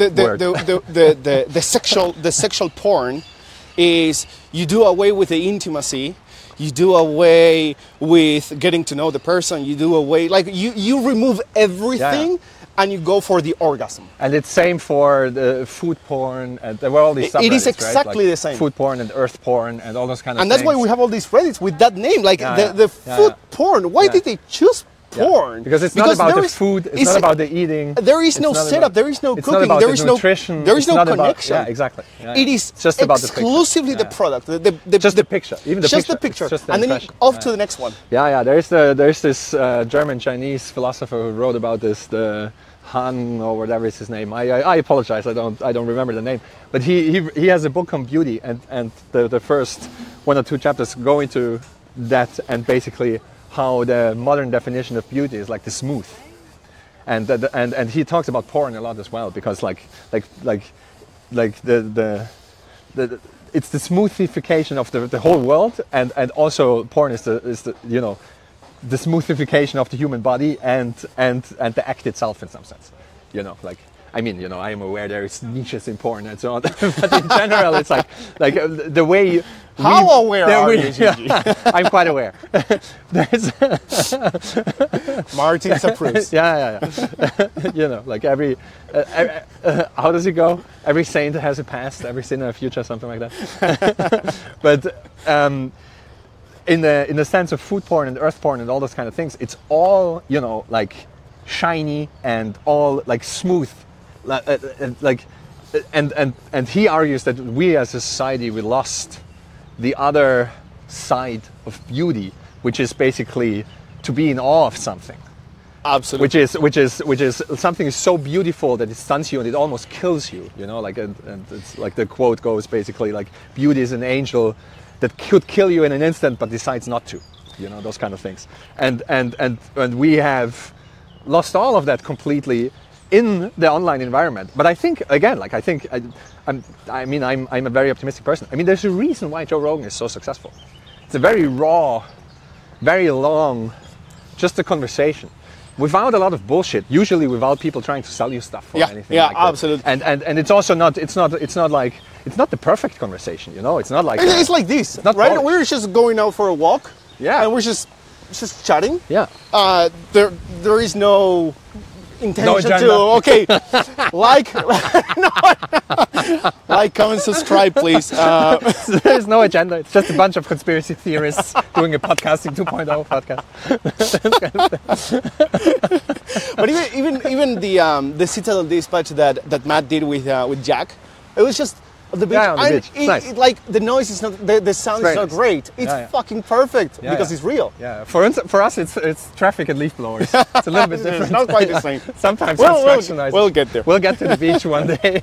The sexual porn is you do away with the intimacy. You do away with getting to know the person. You do away, like you remove everything and you go for the orgasm. And it's same for the food porn and there were all these subreddits, It is exactly right? Like the same. Food porn and earth porn and all those kind of And things. that's why we have all these Reddits with that name, like the food porn. Why did they choose porn? Because it's not about the there is- food, it's not about the eating. There is no it's not setup, about- there is no it's cooking, not about there the is no nutrition. there is it's no not about- connection. yeah, exactly. Yeah. It is It's just about the picture. exclusively the Yeah. product, Just the picture, even the just picture. the picture, It's just the and then impression. off to the next one. Yeah. There's this German Chinese philosopher who wrote about this, the Han or whatever is his name. I apologize, I don't remember the name. But he has a book on beauty, and the first 1 or 2 chapters go into that and basically how the modern definition of beauty is like the smooth. And he talks about porn a lot as well, because like the it's the smoothification of the whole world, and also porn is the you know, the smoothification of the human body and the act itself in some sense, you know, like, I mean, you know, I am aware there is niches in porn and so on, but in general it's like the way. How aware are you, Gigi? I'm quite aware. There's Martin approves. yeah. You know, like every how does it go? Every saint has a past, every sinner a future, something like that. But in the sense of food porn and earth porn and all those kind of things, it's all, you know, like shiny and all like smooth, and he argues that we as a society, we lost the other side of beauty, which is basically to be in awe of something. Absolutely. Which is something is so beautiful that it stuns you and it almost kills you. You know, like and it's like the quote goes basically like, beauty is an angel that could kill you in an instant but decides not to. You know, those kind of things. And we have lost all of that completely in the online environment. But I think again, like I'm a very optimistic person. I mean, there's a reason why Joe Rogan is so successful. It's a very raw, very long, just a conversation, without a lot of bullshit. Usually, without people trying to sell you stuff or anything. Yeah, like that. absolutely. And it's also not. It's not like it's not the perfect conversation. You know, it's not like It's like this, not right? polished. We're just going out for a walk. Yeah. And we're just chatting. Yeah. There is no intention agenda. to like comment, subscribe, please. There's no agenda. It's just a bunch of conspiracy theorists doing a podcasting 2.0 podcast. But even the Citadel Dispatch that Matt did with Jack, it was just on the beach. Yeah, on the beach. It's nice. Like the noise is not, the sound is not nice. great. It's fucking perfect because it's real. Yeah. For us, it's traffic and leaf blowers. It's a little bit different. It's not quite the same. Sometimes construction noise. We'll get there. We'll get to the beach one day.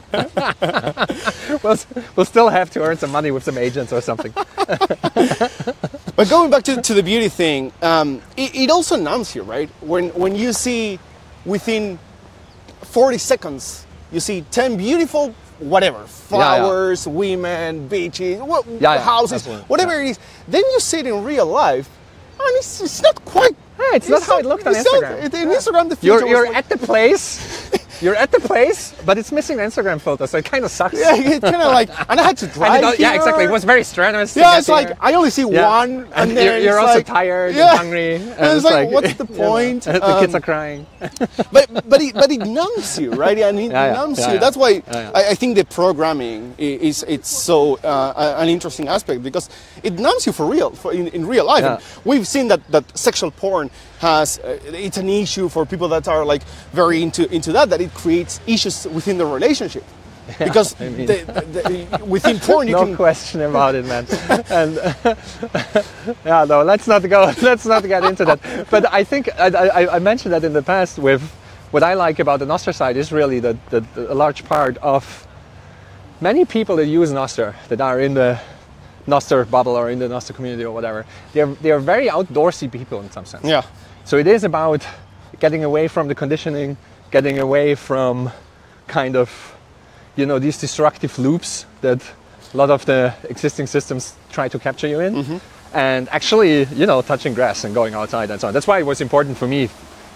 we'll still have to earn some money with some agents or something. But going back to the beauty thing, it also numbs you, right? When you see within 40 seconds, you see 10 beautiful whatever, flowers, women, beaches, houses, absolutely. whatever it is. Then you see it in real life, and it's not quite. Yeah, it's not how it looked on Instagram. Instagram, the future You're was at the place. You're at the place, but it's missing the Instagram photo, so it kind of sucks. Yeah, it's kind of like, and I had to drive. Yeah, exactly. It was very strenuous. Yeah, it's like I only see one, and then you're it's also like, tired and hungry. And it's like, what's the point? You know, the kids are crying. but it numbs you, right? And it numbs you. That's why I think the programming it's so an interesting aspect, because it numbs you for real, in real life. Yeah. And we've seen that sexual porn has it's an issue for people that are like very into that it creates issues within the relationship. Because I mean, within porn you no can question about it, man. And no, let's not get into that. But I think I mentioned that in the past. With what I like about the Nostr side is really that a large part of many people that use Nostr, that are in the Nostr bubble or in the Nostr community or whatever, they are very outdoorsy people in some sense. Yeah. So it is about getting away from the conditioning, getting away from kind of, you know, these destructive loops that a lot of the existing systems try to capture you in, and actually, you know, touching grass and going outside and so on. That's why it was important for me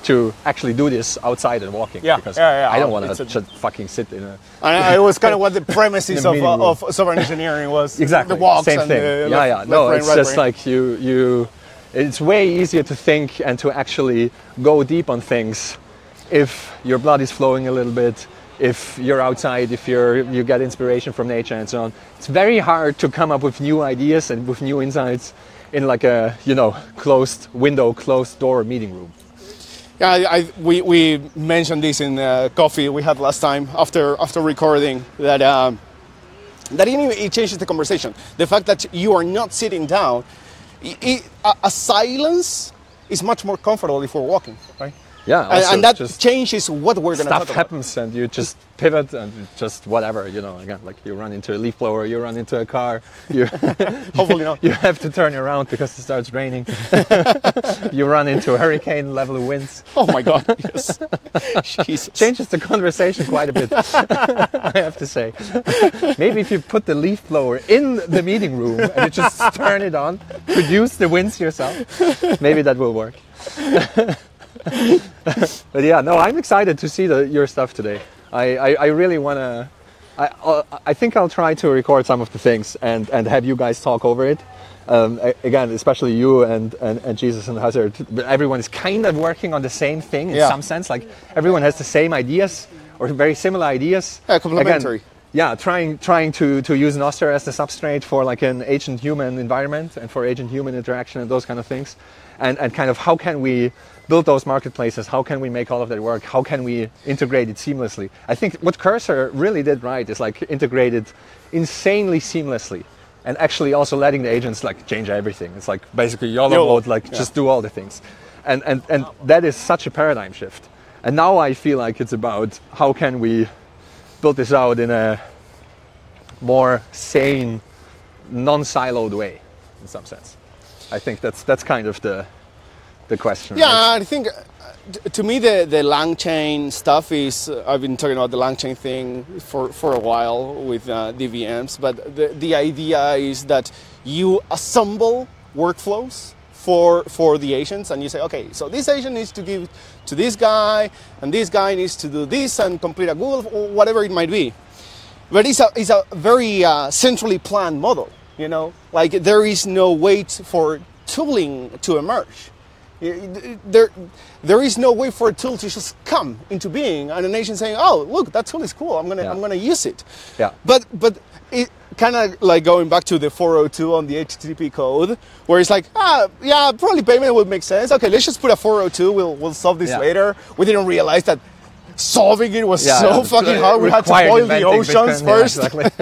to actually do this outside and walking. Yeah, Because yeah. I don't want to just fucking sit in a... And it was kind of what the premises In a meeting room. of software engineering was. Exactly. The walks Same and thing. the Yeah. No, it's just like you. It's way easier to think and to actually go deep on things if your blood is flowing a little bit, if you're outside, if you get inspiration from nature and so on. It's very hard to come up with new ideas and with new insights in like a closed window, closed door meeting room. Yeah, we mentioned this in coffee we had last time after recording that it changes the conversation. The fact that you are not sitting down, a silence is much more comfortable if we're walking, right? Yeah, and that changes what we're going to talk about. Stuff happens and you just pivot and just whatever, again, like you run into a leaf blower, you run into a car, hopefully not. You have to turn around because it starts raining. You run into a hurricane level winds. Oh my God, yes. Jesus. Changes the conversation quite a bit, I have to say. Maybe if you put the leaf blower in the meeting room and you just turn it on, produce the winds yourself, maybe that will work. But yeah, no, I'm excited to see your stuff today. I really want to. I think I'll try to record some of the things and have you guys talk over it. Again, especially you and Jesus and Hazard. Everyone is kind of working on the same thing in some sense. Like everyone has the same ideas or very similar ideas. Yeah, complementary. Again, yeah, trying to use Nostr as the substrate for like an agent-human environment and for agent-human interaction and those kind of things. And kind of how can we build those marketplaces? How can we make all of that work? How can we integrate it seamlessly? I think what Cursor really did right is like integrate it insanely seamlessly and actually also letting the agents like change everything. It's like basically YOLO mode, like just do all the things. And that is such a paradigm shift. And now I feel like it's about how can we build this out in a more sane, non-siloed way in some sense. I think that's kind of the question. Yeah, right? I think to me the LangChain stuff is, I've been talking about the LangChain thing for a while with DVMs, but the idea is that you assemble workflows for the agents and you say, okay, so this agent needs to give to this guy and this guy needs to do this and complete a Google or whatever it might be. But it's a very centrally planned model, like there is no wait for tooling to emerge. There is no way for a tool to just come into being and an agent saying, "Oh, look, that tool is cool. I'm gonna use it." Yeah. But it kind of like going back to the 402 on the HTTP code, where it's like, probably payment would make sense. Okay, let's just put a 402. We'll solve this later. We didn't realize that solving it was so fucking hard. We had to boil the oceans first.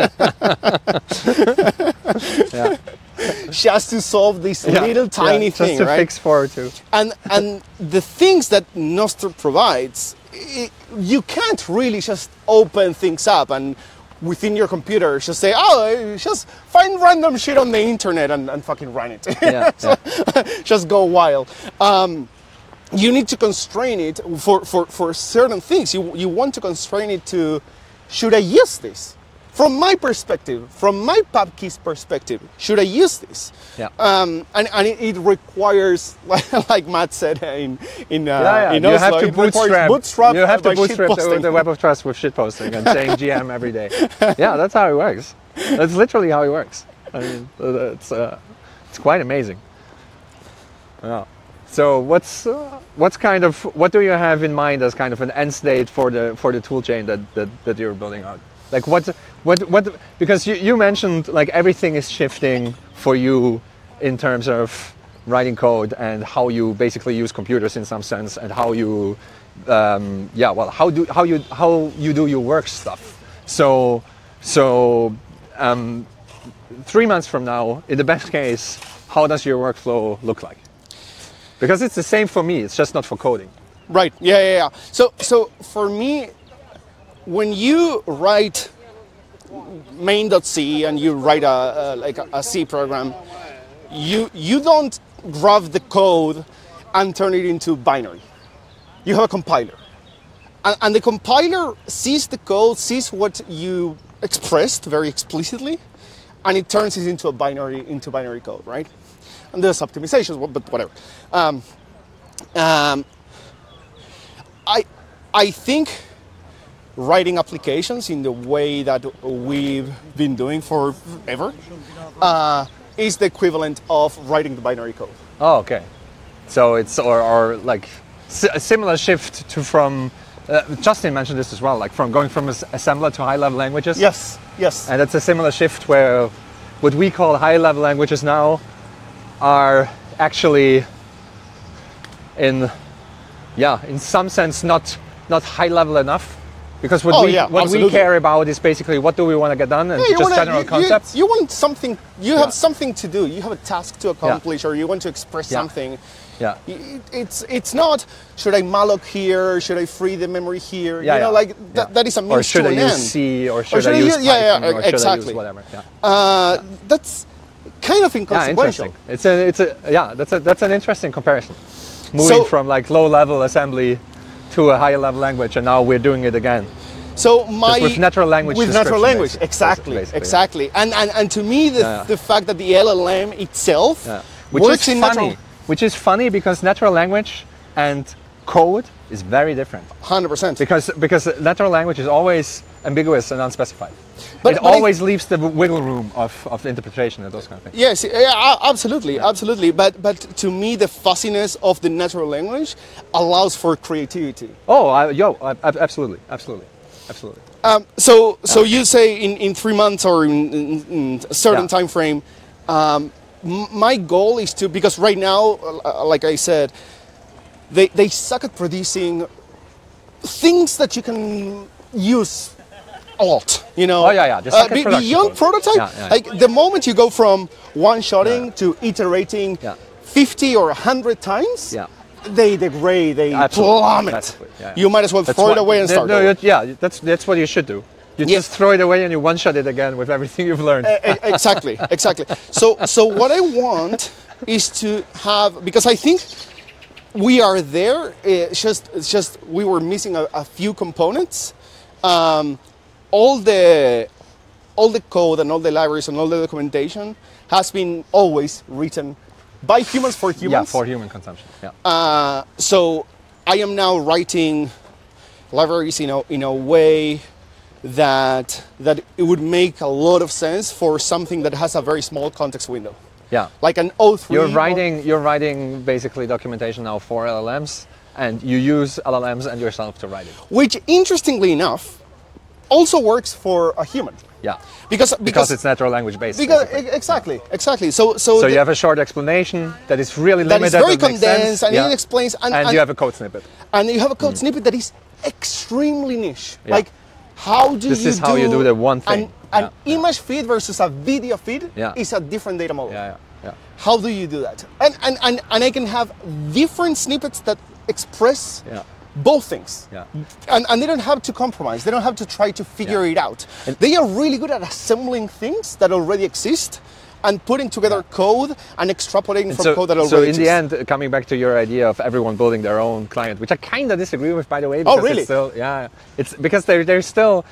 Yeah, exactly. Just to solve this little tiny thing, just to right? fix 402. And the things that Nostr provides, you can't really just open things up and within your computer just say, just find random shit on the internet and fucking run it. Just go wild. You need to constrain it for certain things. You want to constrain it to, should I use this? From my perspective, from my PubKeys perspective, should I use this? Yeah. And it requires, like Matt said in Oslo, you have to bootstrap. You have to by bootstrap shitposting. the web of trust with shitposting and saying GM every day. Yeah, that's how it works. That's literally how it works. I mean, it's quite amazing. Yeah. So what do you have in mind as kind of an end state for the toolchain that you're building out? Like what? Because you mentioned like everything is shifting for you in terms of writing code and how you basically use computers in some sense and how you, how you do your work stuff. So 3 months from now, in the best case, how does your workflow look like? Because it's the same for me. It's just not for coding. Right. Yeah. So for me, when you write main.c and you write a C program, you don't grab the code and turn it into binary. You have a compiler, and the compiler sees the code, sees what you expressed very explicitly, and it turns it into binary code, right? And there's optimizations, but whatever. I think writing applications in the way that we've been doing forever is the equivalent of writing the binary code. Oh, okay. So it's or like a similar shift to from. Justin mentioned this as well, like from going from assembler to high-level languages. Yes, yes. And it's a similar shift where what we call high-level languages now are actually in some sense not high-level enough. Because what we care about is basically what do we want to get done and just general concepts. You want something, you have something to do, you have a task to accomplish or you want to express something. Yeah. It's not, should I malloc here, should I free the memory here? That is a means to an end. Or should I use C, or should I use Python, or should I use whatever. Yeah. That's kind of inconsequential. Yeah, that's an interesting comparison. Moving from like low-level assembly to a higher level language, and now we're doing it again. So with natural language. With natural language, exactly. And to me, the fact that the LLM itself works in natural, which is funny because natural language and code is very different. 100%. Because natural language is always ambiguous and unspecified. But it always leaves the wiggle room of the interpretation and those kind of things. Yes, absolutely. But to me, the fuzziness of the natural language allows for creativity. Oh, absolutely. So you say in 3 months or in a certain time frame. My goal is to, because right now, like I said, they suck at producing things that you can use a lot, you know. Oh yeah. Beyond prototype, like the moment you go from one-shotting to iterating 50 or 100 times, they degrade, they plummet. You might as well throw it away and start over. That's what you should do. You just throw it away and you one-shot it again with everything you've learned. Exactly. So what I want is to have, because I think we are there. It's just we were missing a few components. All the code and all the libraries and all the documentation has been always written by humans for humans. Yeah, for human consumption. Yeah. So I am now writing libraries in a way that it would make a lot of sense for something that has a very small context window. Yeah. Like an O3. You're writing basically documentation now for LLMs, and you use LLMs and yourself to write it. Which, interestingly enough, also works for a human. Yeah. Because it's natural language based. Exactly. So you have a short explanation that is really limited. That is very condensed, and it explains. And you have a code snippet. And you have a code snippet that is extremely niche. Yeah. Like, this is how you do the one thing. An image feed versus a video feed is a different data model. Yeah. How do you do that? And I can have different snippets that express both things. Yeah. And they don't have to compromise. They don't have to try to figure it out. They are really good at assembling things that already exist and putting together code and extrapolating from code that already exists. So in the end, coming back to your idea of everyone building their own client, which I kind of disagree with, by the way. Oh, really? It's because there's still.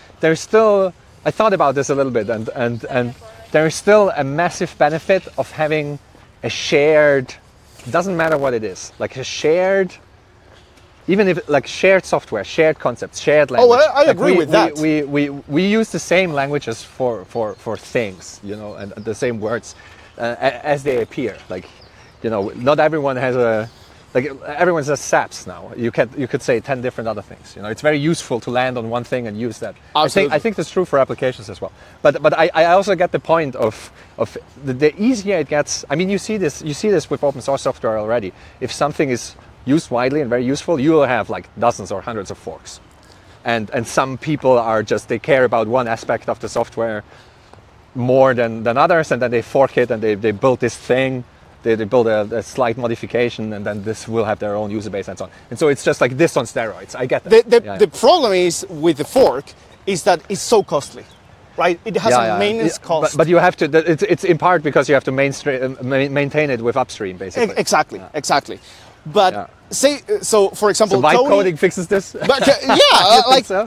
I thought about this a little bit, and there is still a massive benefit of having a shared. Doesn't matter what it is, like a shared. Even if like shared software, shared concepts, shared language. Oh, I agree with that. We use the same languages for things, you know, and the same words as they appear. Like, you know, not everyone has everyone says SAPs now. You could say 10 different other things. You know, it's very useful to land on one thing and use that. Absolutely. I think that's true for applications as well. But I also get the point of the easier it gets. I mean, you see this with open source software already. If something is used widely and very useful, you will have like dozens or hundreds of forks. And some people they care about one aspect of the software more than others, and then they fork it and they build this thing, they build a slight modification, and then this will have their own user base and so on. And so it's just like this on steroids. I get that. The problem is with the fork is that it's so costly. Right, it has a maintenance cost. But you have to. It's in part because you have to maintain it with upstream, basically. Exactly. But say so. For example, so vibe coding fixes this. But like so?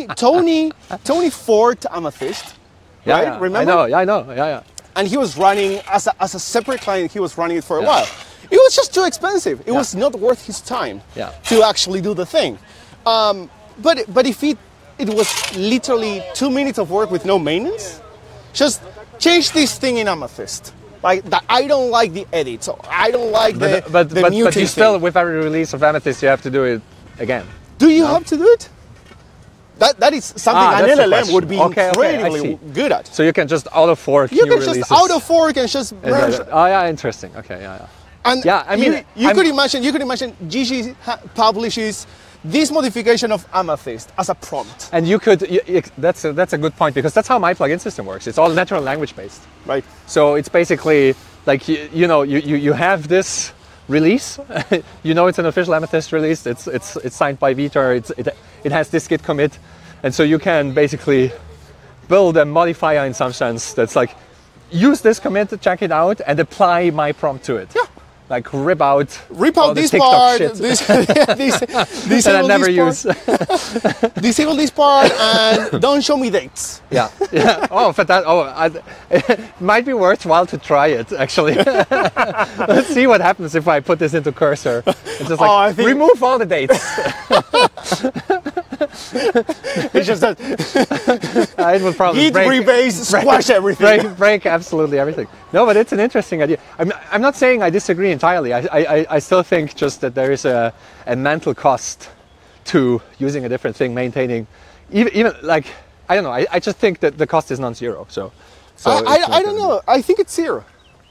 Tony forked Amethyst. Right? Remember? I know. And he was running as a separate client. He was running it for a while. It was just too expensive. It was not worth his time to actually do the thing. but if it was literally 2 minutes of work with no maintenance, just change this thing in Amethyst. Like I don't like the edits. So I don't like the muting but you still, thing. with every release of Amethyst, you have to do it again. Do you have to do it? That is something an that's the LLM question. would be Okay, I incredibly see. good at. So you can just auto fork You new can releases. just out of fork and just merge. Oh yeah, interesting. Okay, yeah. And Yeah, I mean, you could imagine Gigi publishes this modification of Amethyst as a prompt, And you could, that's a good point, because that's how my plugin system works. It's all natural language based. right? So it's basically like, you have this release, it's an official Amethyst release, it's signed by Vitor, it has this git commit, and so you can basically build a modifier in some sense that's like, use this commit, check it out, and apply my prompt to it. Yeah. Like rip out Rip out all the this TikTok part, shit this that I disable never this use. part, disable this part, and don't show me dates. Yeah. Oh, but it might be worthwhile to try it, actually. Let's see what happens if I put this into Cursor. It's just like, I think- remove all the dates. It's just that It will probably git rebase, squash everything. break absolutely everything. No, but it's an interesting idea. I'm not saying I disagree entirely. I still think just that there is a mental cost to using a different thing, maintaining, even like, I don't know. I just think that the cost is non-zero. So I don't know. I think it's zero.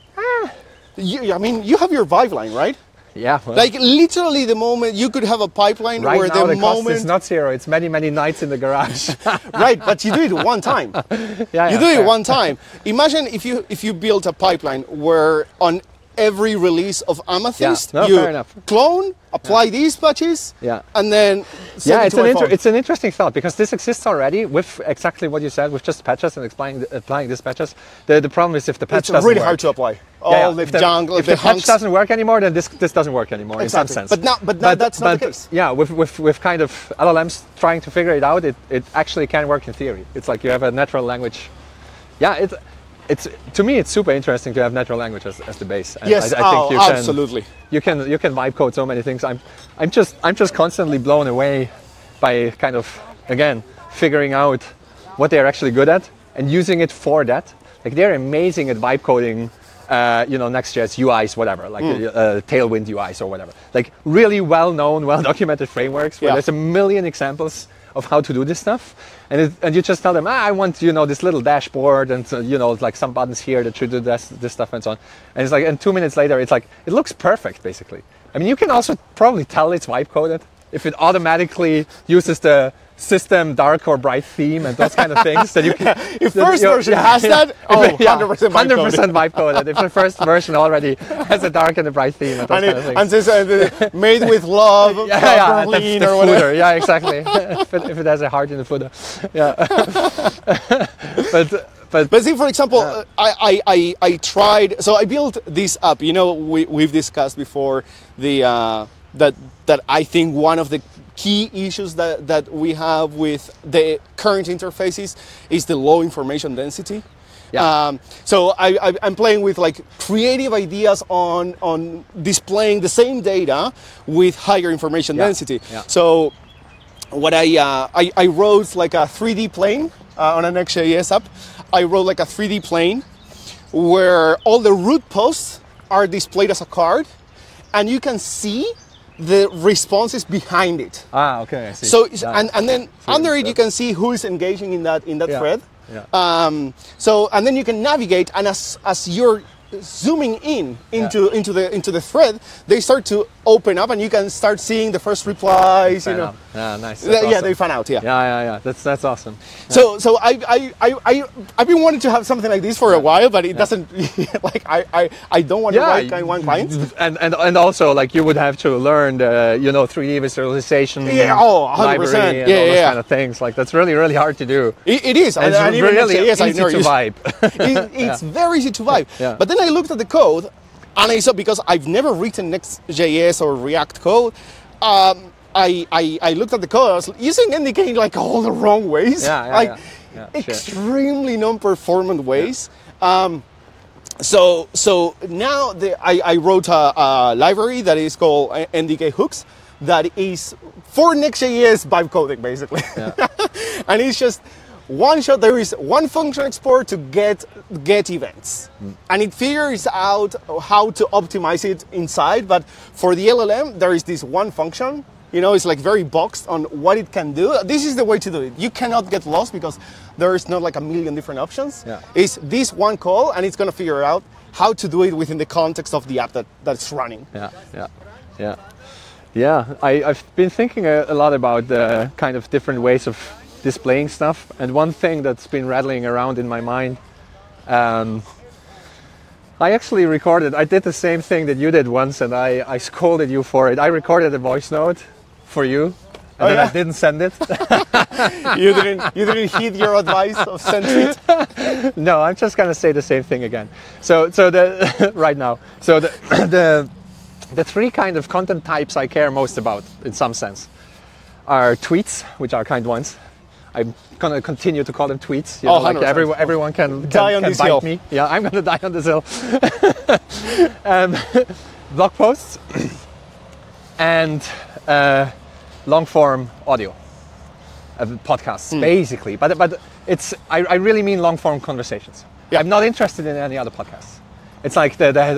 You have your Vive line, right? Yeah. Well, Like literally the moment you could have a pipeline right where now the the cost moment is not zero. It's many nights in the garage. right, but you do it one time. Yeah, You do fair. it one time. Imagine if you built a pipeline where on every release of Amethyst Yeah, no, you fair enough. clone, apply these patches, Yeah. and then send it It's to my phone. it's an interesting thought, because this exists already with exactly what you said, with just patches and applying these patches. The problem is if the patch It's doesn't really work. hard to apply. Yeah, All the if the, jungle, if the the patch hunks. doesn't work anymore, then this doesn't work anymore in some Exactly. sense. But now that's not the case. Yeah, with kind of LLMs trying to figure it out, it actually can work in theory. It's like you have a natural language. Yeah, it's to me it's super interesting to have natural language as the base. And Yes, I think you can, absolutely. You can vibe code so many things. I'm just constantly blown away by kind of, again, figuring out what they're actually good at and using it for that. Like, they're amazing at vibe coding, Next.js UIs, whatever, like Tailwind UIs or whatever. Like, really well-known, well-documented frameworks where Yeah. there's a million examples of how to do this stuff, and you just tell them, I want this little dashboard, and like some buttons here that should do this stuff and so on. And it's like, and 2 minutes later, it's like, it looks perfect basically. I mean, you can also probably tell it's vibe coded if it automatically uses the system dark or bright theme and those kind of things that you can. If first version has that, 100% vibe coded. 100% vibe coded. If the first version already has a dark and a bright theme and those kind of things. And says made with love, that's Berlin the or whatever. footer. Yeah, exactly. if it has a heart in the footer. Yeah. but see, for example, I tried. So I built this app. We've discussed before that I think one of the key issues that we have with the current interfaces is the low information density. Yeah. So I'm playing with like creative ideas on displaying the same data with higher information density. Yeah. So what I wrote like a 3D plane on an Next.js app. I wrote like a 3D plane where all the root posts are displayed as a card, and you can see the responses behind it. Okay, I see. So Yeah. and then under it you can see who is engaging in that Yeah. thread. Yeah. So and then you can navigate, and as you're zooming into the thread, they start to open up, and you can start seeing the first replies. Fair enough. Yeah, nice. Yeah, That's they fan out. Yeah. Yeah. That's awesome. So I've been wanting to have something like this for a while, but it doesn't like I don't want to write one client. And also, like, you would have to learn the 3D visualization Yeah, 100%. library and all those kind of things. Like, that's really hard to do. It is. And it's even really Next.js, I easy never to use- vibe. It's very easy to vibe. Yeah. But then I looked at the code, and I saw, because I've never written Next.js or React code, I looked at the code. I was using NDK like all the wrong ways, Yeah, extremely non-performant ways. So now I wrote a library that is called NDK hooks, that is for Next.js vibe coding, basically. Yeah. And it's just one shot. There is one function export to get events, and it figures out how to optimize it inside. But for the LLM, there is this one function. You know, it's like very boxed on what it can do. This is the way to do it. You cannot get lost because there is not like a million different options. Yeah. It's this one call, and it's going to figure out how to do it within the context of the app that's running. Yeah. I've been thinking a lot about the kind of different ways of displaying stuff, and one thing that's been rattling around in my mind, I actually recorded. I did the same thing that you did once, and I scolded you for it. I recorded a voice note for you, and then I didn't send it. You didn't heed your advice of sending it. No, I'm just gonna say the same thing again. So the right now. So the three kind of content types I care most about, in some sense, are tweets, which are kind ones. I'm gonna continue to call them tweets. You know, like everyone can die on this bite hill. me. Yeah, I'm gonna die on this hill. Blog posts and long form audio, podcasts, basically. But it's I really mean long form conversations. Yeah. I'm not interested in any other podcasts. It's like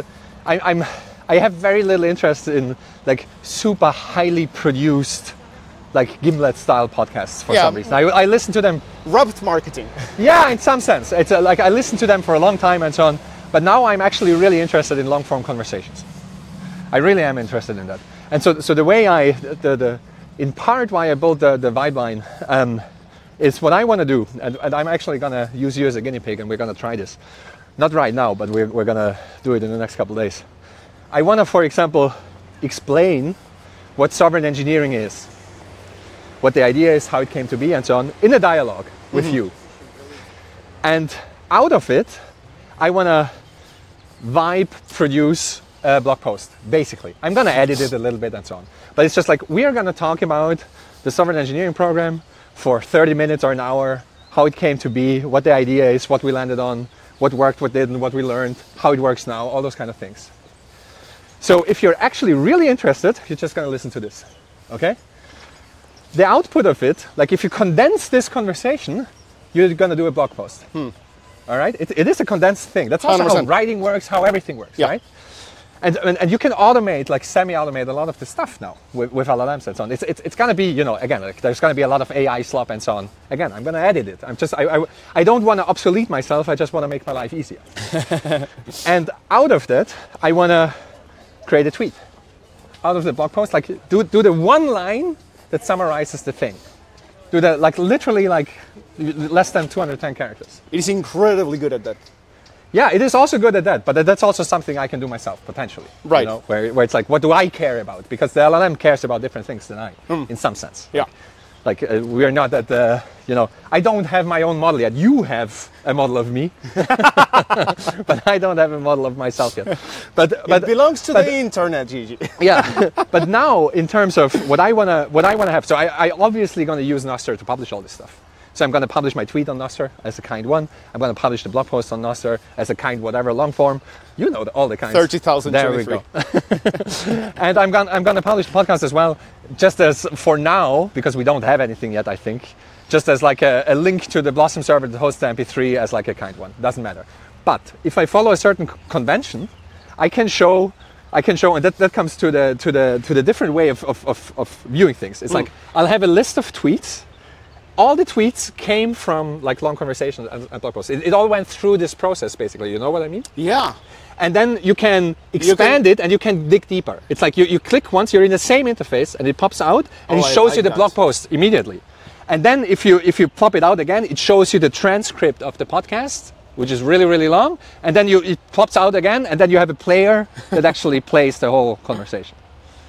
I have very little interest in like super highly produced, like Gimlet style podcasts for some reason. I listen to them. Rubbed marketing. Yeah, in some sense. It's like I listened to them for a long time and so on. But now I'm actually really interested in long form conversations. I really am interested in that. And so the way in part why I built the vibe line is what I want to do. And I'm actually going to use you as a guinea pig, and we're going to try this. Not right now, but we're going to do it in the next couple of days. I want to, for example, explain what sovereign engineering is, what the idea is, how it came to be, and so on, in a dialogue with you. And out of it, I want to vibe produce a blog post, basically. I'm going to edit it a little bit and so on. But it's just like, we are going to talk about the sovereign engineering program for 30 minutes or an hour, how it came to be, what the idea is, what we landed on, what worked, what didn't, what we learned, how it works now, all those kind of things. So if you're actually really interested, you're just going to listen to this, okay? The output of it, like if you condense this conversation, you're going to do a blog post. All right? It is a condensed thing. That's also 100%. how writing works, how everything works, right? And you can automate, like semi-automate a lot of the stuff now with LLMs and so on. It's going to be, you know, again, like there's going to be a lot of AI slop and so on. Again, I'm going to edit it. I don't want to obsolete myself. I just want to make my life easier. And out of that, I want to create a tweet. Out of the blog post, like do the one line that summarizes the thing. Do that, like literally like less than 210 characters. It is incredibly good at that. Yeah, it is also good at that, but that's also something I can do myself, potentially. Right. You know, where it's like, what do I care about? Because the LLM cares about different things than I, in some sense. Yeah. Like we are not at the, you know, I don't have my own model yet. You have a model of me, but I don't have a model of myself yet. But it belongs to the internet, Gigi. Yeah, but now in terms of what I wanna have, so I obviously gonna use Nostr to publish all this stuff. So I'm gonna publish my tweet on Nostr as a kind one. I'm gonna publish the blog post on Nostr as a kind whatever long form. You know all the kinds. 30,000. There we go. And I'm gonna publish the podcast as well, just as for now, because we don't have anything yet, I think. Just as like a link to the Blossom server that hosts the MP3 as like a kind one. Doesn't matter. But if I follow a certain convention, I can show, and that comes to the different way of viewing things. It's like I'll have a list of tweets. All the tweets came from like long conversations and blog posts. It all went through this process, basically. You know what I mean? Yeah. And then you can expand it and you can dig deeper. It's like you click once, you're in the same interface, and it pops out and it shows you the blog post immediately. And then if you pop it out again, it shows you the transcript of the podcast, which is really, really long. And then it pops out again, and then you have a player that actually plays the whole conversation.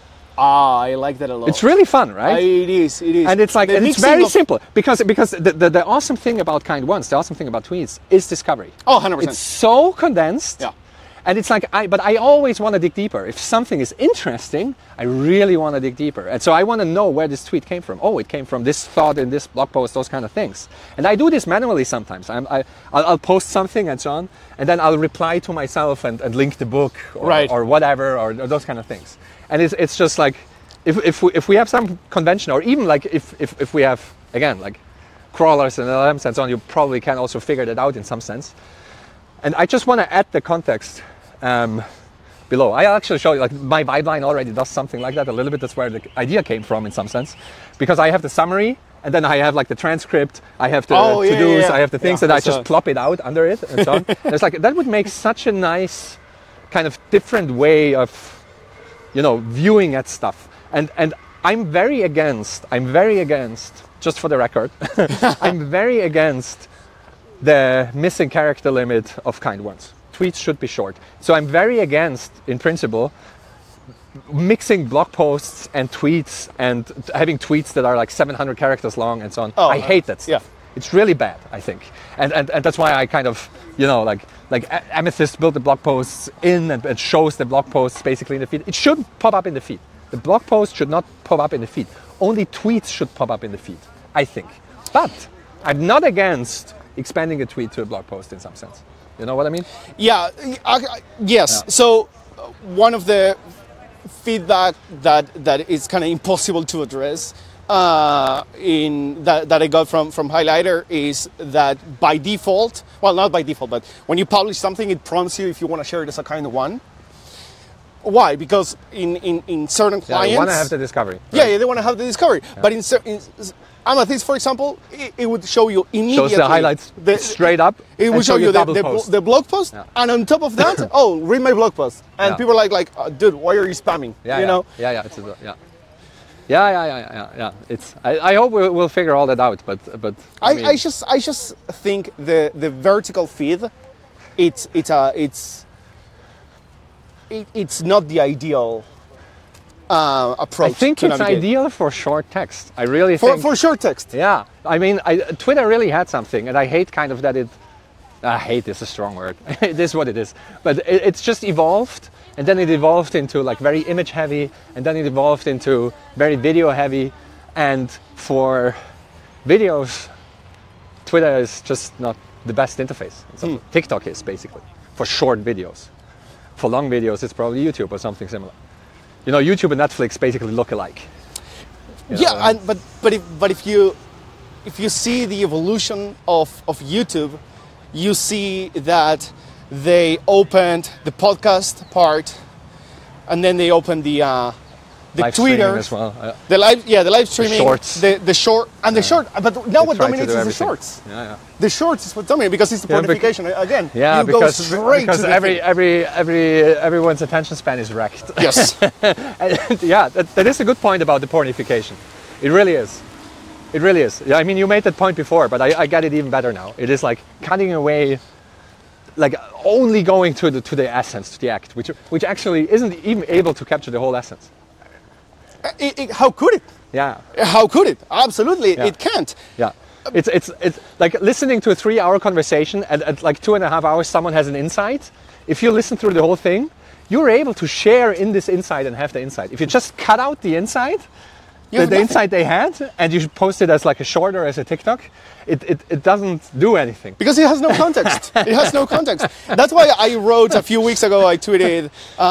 I like that a lot. It's really fun, right? It is. And it's like, and it's very simple because the awesome thing about kind ones, the awesome thing about tweets is discovery. Oh, 100%. It's so condensed. Yeah. And it's like, but I always want to dig deeper. If something is interesting, I really want to dig deeper. And so I want to know where this tweet came from. Oh, it came from this thought in this blog post, those kind of things. And I do this manually sometimes. I'll post something and so on, and then I'll reply to myself and link the book or whatever, or those kind of things. And it's just like, if we have some convention, or even like if we have, again, like crawlers and LLMs and so on, you probably can also figure that out in some sense. And I just want to add the context below. I'll actually show you, like my Vibeline already does something like that a little bit. That's where the idea came from in some sense, because I have the summary, and then I have like the transcript, I have the to-dos, I have the things that I just plop it out under it and so on. It's like, that would make such a nice kind of different way of, you know, viewing at stuff. And I'm very against, just for the record, I'm very against the missing character limit of kind words. Tweets should be short. So I'm very against, in principle, mixing blog posts and tweets and having tweets that are like 700 characters long and so on. I hate that stuff. Yeah. It's really bad, I think. And that's why I kind of, you know, like Amethyst built the blog posts in and shows the blog posts basically in the feed. It shouldn't pop up in the feed. The blog post should not pop up in the feed. Only tweets should pop up in the feed, I think. But I'm not against expanding a tweet to a blog post in some sense. You know what I mean? Yeah, yes. Yeah. So one of the feedback that is kind of impossible to address that I got from Highlighter is that by default, well, not by default, but when you publish something, it prompts you if you want to share it as a kind of one. Why? Because in certain clients... they want to have the discovery. Right? Yeah, they want to have the discovery. Yeah. But in Amethyst, for example, it would show you immediately... Shows the highlights straight up. It would show you the blog post, and on top of that, read my blog post. And people are like, dude, why are you spamming? Yeah, you know? Yeah. It's. I hope we'll figure all that out. But I just think the vertical feed, it's not the ideal approach. I think it's ideal for short text. I really think for short text. Yeah, I mean, Twitter really had something, and I hate kind of that it. Hate is a strong word. It is what it is, but it's just evolved, and then it evolved into like very image heavy, and then it evolved into very video heavy, and for videos, Twitter is just not the best interface. TikTok is basically for short videos. For long videos, it's probably YouTube or something similar. You know, YouTube and Netflix basically look alike. But if you see the evolution of YouTube, you see that they opened the podcast part, and then they opened the live Twitter as well. The live streaming, the shorts, the short, and the short. But now what dominates is the shorts. The shorts is what dominates because it's the pornification again. Yeah, because everyone's attention span is wrecked. Yes. That is a good point about the pornification. It really is. It really is. Yeah, I mean, you made that point before, but I get it even better now. It is like cutting away, like only going to the essence, to the act, which actually isn't even able to capture the whole essence. How could it? Yeah. How could it? Absolutely, it can't. Yeah. It's like listening to a 3-hour conversation, and at like 2.5 hours, someone has an insight. If you listen through the whole thing, you're able to share in this insight and have the insight. If you just cut out the insight, the insight they had, and you post it as like a short or as a TikTok, it doesn't do anything. Because it has no context. It has no context. That's why I wrote a few weeks ago, I tweeted,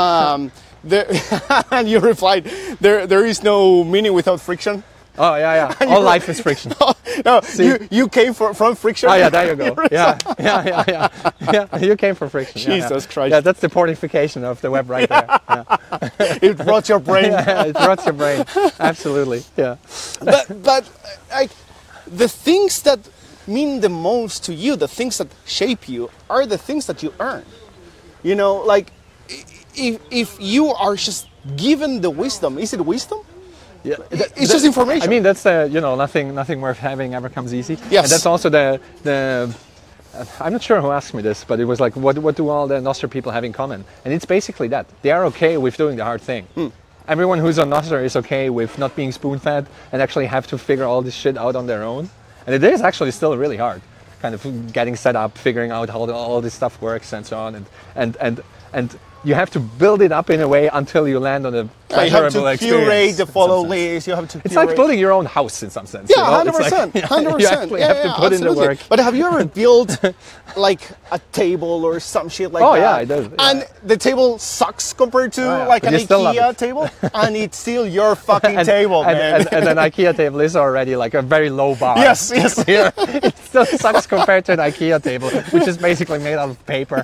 and you replied, there is no meaning without friction. Oh, yeah. All life is friction. No, you came from friction. Oh, yeah, there you go. Yeah, you came from friction. Jesus Christ. Yeah, that's the pornification of the web right there. Yeah. It rots your brain. It rots your brain. Absolutely, yeah. But like, the things that mean the most to you, the things that shape you, are the things that you earn. You know, like, if you are just given the wisdom, is it wisdom? Yeah, it's just information. I mean, that's nothing worth having ever comes easy. Yes. And that's also the I'm not sure who asked me this, but it was like, what do all the Nostr people have in common? And it's basically that. They are okay with doing the hard thing. Everyone who's on Nostr is okay with not being spoon-fed and actually have to figure all this shit out on their own. And it is actually still really hard, kind of getting set up, figuring out how all this stuff works and so on. And you have to build it up in a way until you land on a You have to pleasurable curate experience, the in some follow sense. list. You have to. It's curate. like building your own house in some sense. Yeah, you know? It's 100%, like- 100%. You actually have to put in the absolutely. work. But have you ever built like a table or some shit like Oh, that? yeah, I do, yeah. And the table sucks compared to yeah. like But an you still love IKEA it. table, and it's still your fucking table, man. And an IKEA table is already like a very low bar. Yes, yes. Yeah, it still sucks compared to an IKEA table, which is basically made out of paper.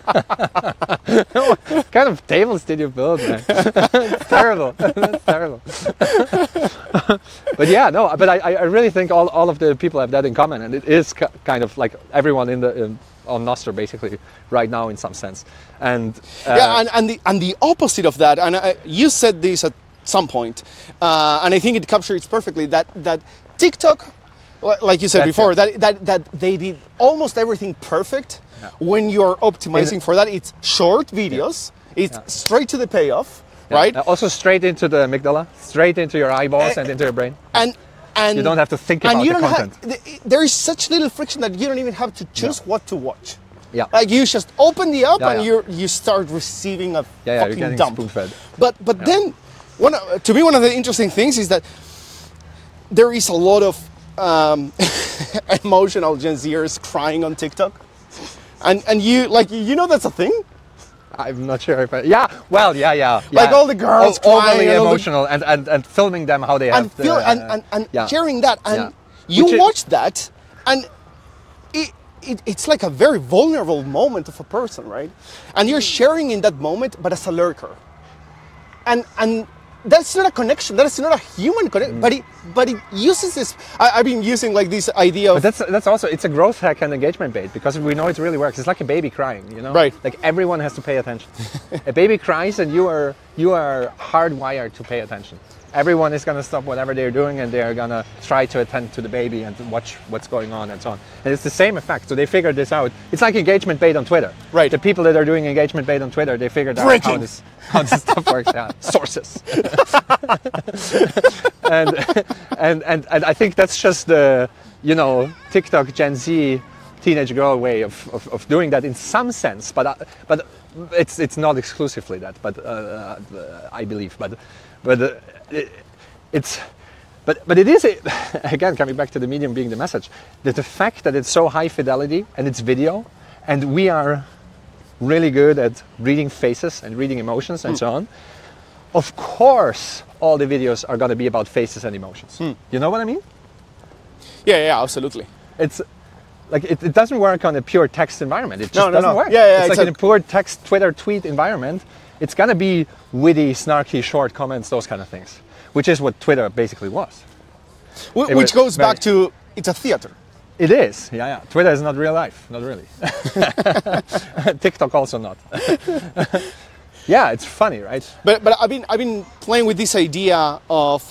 What kind of tables did you build, man? It's terrible. That's terrible. But yeah, no. But I really think all of the people have that in common, and it is kind of like everyone on Nostr basically right now in some sense. And Yeah, and the opposite of that, and you said this at some point, and I think it captures perfectly that TikTok, like you said That's before, it. that they did almost everything perfect. When you're optimizing for that, it's short videos, it's straight to the payoff, right? Also straight into the amygdala, straight into your eyeballs and into your brain. And You don't have to think about and you the don't content. there is such little friction that you don't even have to choose what to watch. Yeah. Like you just open the app Yeah, and yeah. you start receiving a You're fucking getting dump. spoon-fed. But then, to me, one of the interesting things is that there is a lot of emotional Gen Zers crying on TikTok, and you know that's a thing. I'm not sure if yeah. Like all the girls overly crying and all the- emotional and filming them how they have And feel and yeah. sharing that, and Yeah. you Which is- watch that, and it's like a very vulnerable moment of a person, right? And you're sharing in that moment, but as a lurker, and that's not a connection. That is not a human connection. But it uses this. I've been using like this idea of. But that's also it's a growth hack and engagement bait because we know it really works. It's like a baby crying, you know. Right. Like everyone has to pay attention. A baby cries and you are hardwired to pay attention. Everyone is gonna stop whatever they're doing and they're gonna try to attend to the baby and watch what's going on and so on. And it's the same effect. So they figured this out. It's like engagement bait on Twitter. Right. The people that are doing engagement bait on Twitter, they figured out Breaking. how this stuff works. Yeah. Sources. and I think that's just the TikTok Gen Z teenage girl way of doing that in some sense, but it's not exclusively that. But I believe, but it is again coming back to the medium being the message. That the fact that it's so high fidelity and it's video, and we are really good at reading faces and reading emotions and so on. Of course, all the videos are going to be about faces and emotions. You know what I mean? Yeah, absolutely. It's like it doesn't work on a pure text environment. It just doesn't work. Yeah, it's like in a pure text Twitter tweet environment. It's going to be witty, snarky, short comments, those kind of things, which is what Twitter basically was. Which goes back to it's a theater. It is, yeah. Twitter is not real life, not really. TikTok also not. Yeah, it's funny, right? But I've been playing with this idea of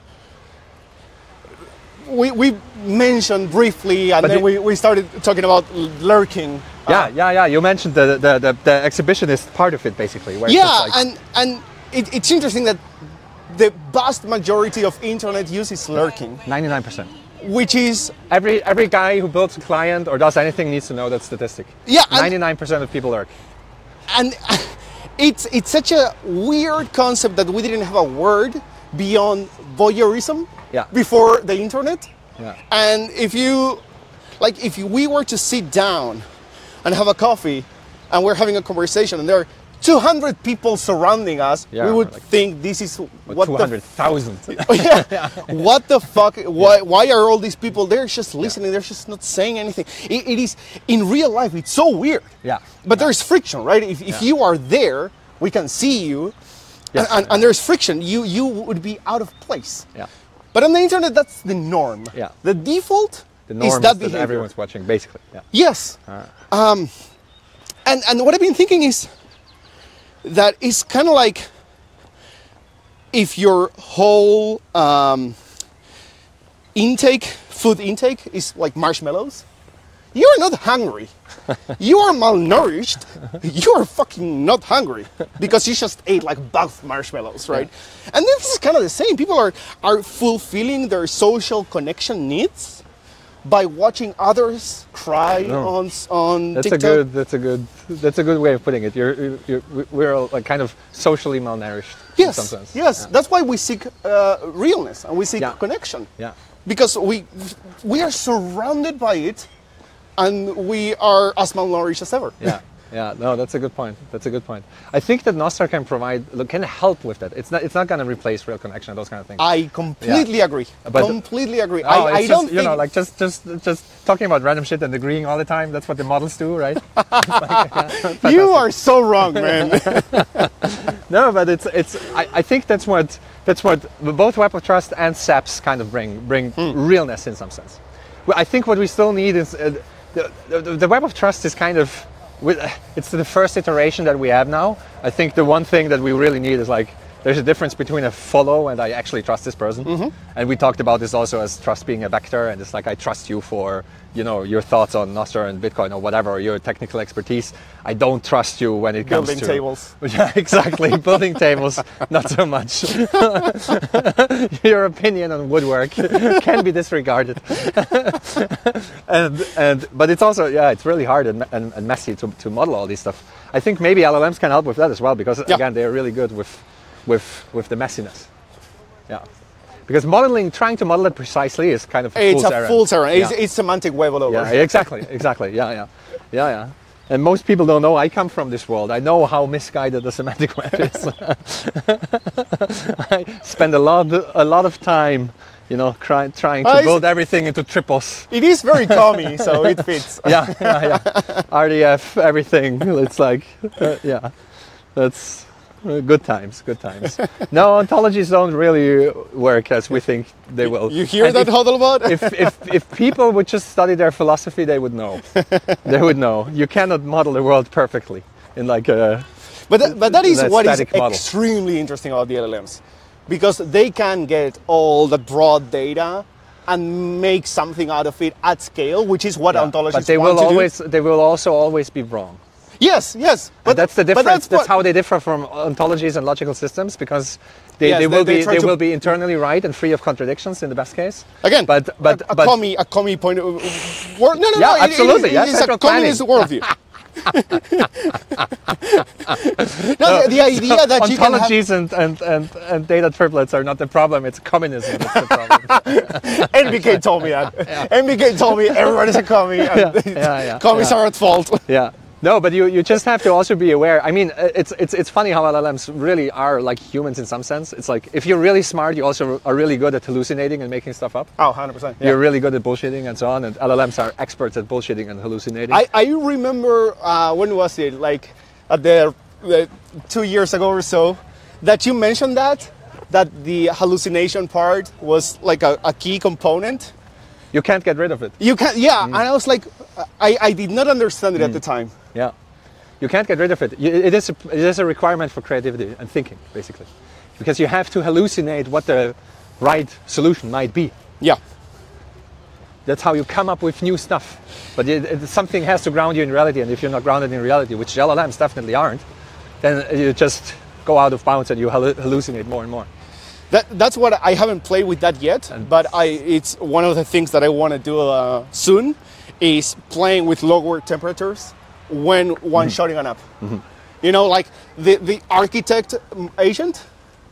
we mentioned briefly, and then we started talking about lurking. Yeah. You mentioned the exhibitionist part of it, basically. Where it's just like, and it's interesting that the vast majority of internet use is lurking. 99%. Which is every guy who builds a client or does anything needs to know that statistic. Yeah, 99% of people lurk. And it's such a weird concept that we didn't have a word beyond voyeurism before the internet. Yeah. And if we were to sit down and have a coffee and we're having a conversation and there are 200 people surrounding us, we would think this is what 200,000. What the fuck? Why are all these people? They're just listening. They're just not saying anything. It is in real life. It's so weird. Yeah. But there's friction, right? If you are there, we can see you, and there's friction. You would be out of place. Yeah. But on the internet, that's the norm. Yeah. The default norm is that behavior. Everyone's watching, basically. Yeah. Yes. And what I've been thinking is that it's kind of like if your whole food intake is like marshmallows, you are not hungry. You are malnourished. You are fucking not hungry because you just ate like buff marshmallows, right? Yeah. And this is kind of the same. People are fulfilling their social connection needs, by watching others cry No. on That's TikTok. that's a good way of putting it. We're all like kind of socially malnourished. Yes, in some sense. yes. Yeah. That's why we seek realness and we seek Yeah. connection. Yeah. Because we are surrounded by it, and we are as malnourished as ever. Yeah, yeah. No, that's a good point. That's a good point. I think that Nostr can help with that. It's not going to replace real connection and those kind of things. I completely agree. But- completely agree. No, I it's don't just, think like just talking about random shit and agreeing all the time. That's what the models do, right? you are so wrong, man. No, but I think that's what both Web of Trust and SAPs kind of bring realness in some sense. Well, I think what we still need is the Web of Trust is kind of it's the first iteration that we have now. I think the one thing that we really need is like there's a difference between a follow and I actually trust this person. And we talked about this also as trust being a vector, and it's like I trust you for your thoughts on Nostr and Bitcoin or whatever, or your technical expertise. I don't trust you when it comes Building to tables. Yeah, exactly. Building tables, not so much. Your opinion on woodwork can be disregarded. But it's also it's really hard and messy to model all this stuff. I think maybe LLMs can help with that as well, because again they're really good with the messiness. Yeah. Because trying to model it precisely is kind of It's a fool's errand. Yeah. It's semantic web all over. Yeah, exactly. Yeah. And most people don't know I come from this world. I know how misguided the semantic web is. I spend a lot of time, trying to build everything into triples. It is very commie, so it fits. Yeah. RDF, everything. It's like, that's good times. No, ontologies don't really work as we think they will. You hear And that, Hodlbot? if people would just study their philosophy, they would know. They would know. You cannot model the world perfectly in like a. But that is a what is static model. extremely interesting about the LLMs, because they can get all the broad data and make something out of it at scale, which is what ontologies But they want will to always. They will also always be wrong. Yes. But that's the difference. That's what- how they differ from ontologies and logical systems, because they Yes, they try will to- be internally right and free of contradictions in the best case. Again, but a commie point of world. No, Yeah, absolutely. It's a Central communist worldview. The idea that you can have, ontologies and data triplets are not the problem. It's communism that's the problem. NBK told me that. NBK told me everybody's a commie. And commies are at fault. Yeah. No, but you just have to also be aware. I mean, it's funny how LLMs really are like humans in some sense. It's like if you're really smart, you also are really good at hallucinating and making stuff up. Oh, 100%. You're really good at bullshitting and so on, and LLMs are experts at bullshitting and hallucinating. I remember, when was it? Like at the 2 years ago or so, that you mentioned that the hallucination part was like a key component. You can't get rid of it. You can, and I was like, I did not understand it at the time. Yeah, you can't get rid of it. It is a requirement for creativity and thinking, basically, because you have to hallucinate what the right solution might be. Yeah. That's how you come up with new stuff. But something has to ground you in reality, and if you're not grounded in reality, which LLMs definitely aren't, then you just go out of bounds and you hallucinate more and more. That's what I haven't played with that yet, but it's one of the things that I want to do soon, is playing with lower temperatures when one-shotting an app. You know, like the architect agent,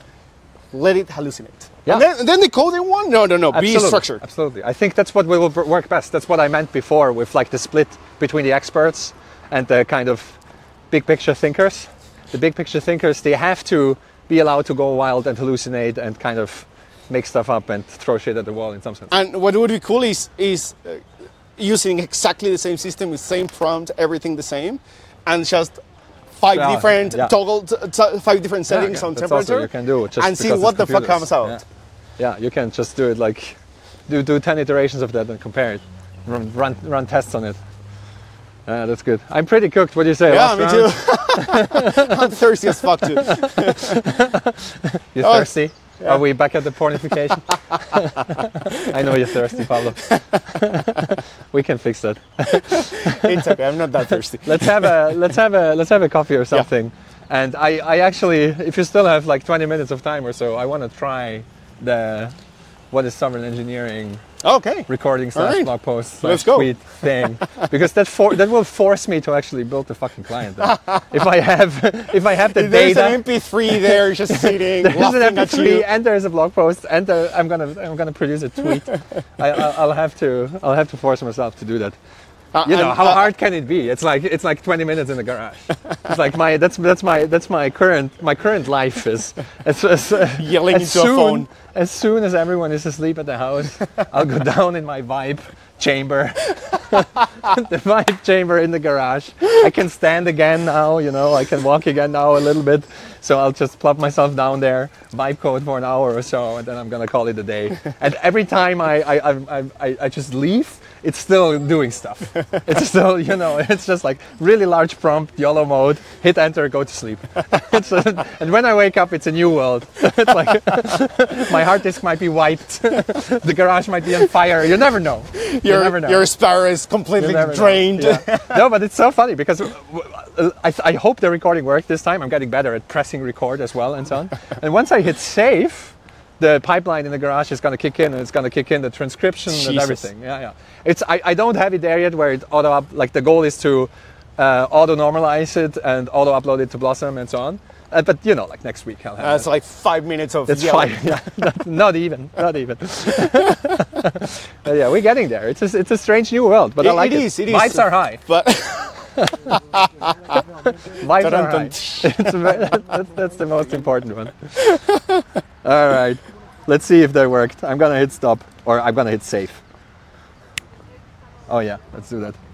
let it hallucinate. Yeah. And then the coding one, no, be structured. Absolutely. I think that's what will work best. That's what I meant before with like the split between the experts and the kind of big picture thinkers. The big picture thinkers, they have to be allowed to go wild and hallucinate and kind of make stuff up and throw shit at the wall in some sense. And what would be cool is using exactly the same system with same prompt, everything the same, and just five different settings on that's temperature, also you can do just and see because what it's the fuck computers. comes out. Yeah, you can just do it like do 10 iterations of that and compare it, run tests on it. That's good. I'm pretty cooked. What do you say? Yeah, Last me round? too. I'm thirsty as fuck too. You thirsty? Yeah. Are we back at the pornification? I know you're thirsty, Pablo. We can fix that. It's okay. I'm not that thirsty. Let's have a coffee or something. Yeah. And I actually, if you still have like 20 minutes of time or so, I want to try the what is Sovereign Engineering Okay. recording / Alright. blog post Let's / go. tweet thing, because that will force me to actually build the fucking client. Then. if I have the There's data, an MP3 there just sitting, there's an laughing at MP3 you. and there's a blog post, and I'm gonna produce a tweet. I'll have to force myself to do that. You know, how hard can it be? It's like 20 minutes in the garage. It's like that's my current life is Yelling into a phone. As soon as everyone is asleep at the house, I'll go down in my vibe chamber, the vibe chamber in the garage. I can stand again now, you know, I can walk again now a little bit. So I'll just plop myself down there, vibe code for an hour or so, and then I'm gonna call it a day. And every time I just leave, it's still doing stuff. It's still, you know, it's just like really large prompt, YOLO mode, hit enter, go to sleep. And when I wake up, it's a new world. It's like my hard disk might be wiped, the garage might be on fire. You never know. You never know. Your sparrow is completely You never know. drained. Yeah. No, but it's so funny because I hope the recording worked this time. I'm getting better at pressing record as well and so on. And once I hit save, the pipeline in the garage is going to kick in, and it's going to kick in the transcription and Jesus. everything. Yeah. I don't have it there yet where it auto up. Like the goal is to auto normalize it and auto upload it to Blossom and so on. But you know, like next week I'll have. It's like 5 minutes of It's yelling. fine. Yeah, not even. But yeah, we're getting there. It's a strange new world, but I like it. It is. Vibes are high. But Vibes are high. That's the most important one. All right, let's see if that worked. I'm gonna hit stop, or I'm gonna hit save. Oh yeah, let's do that.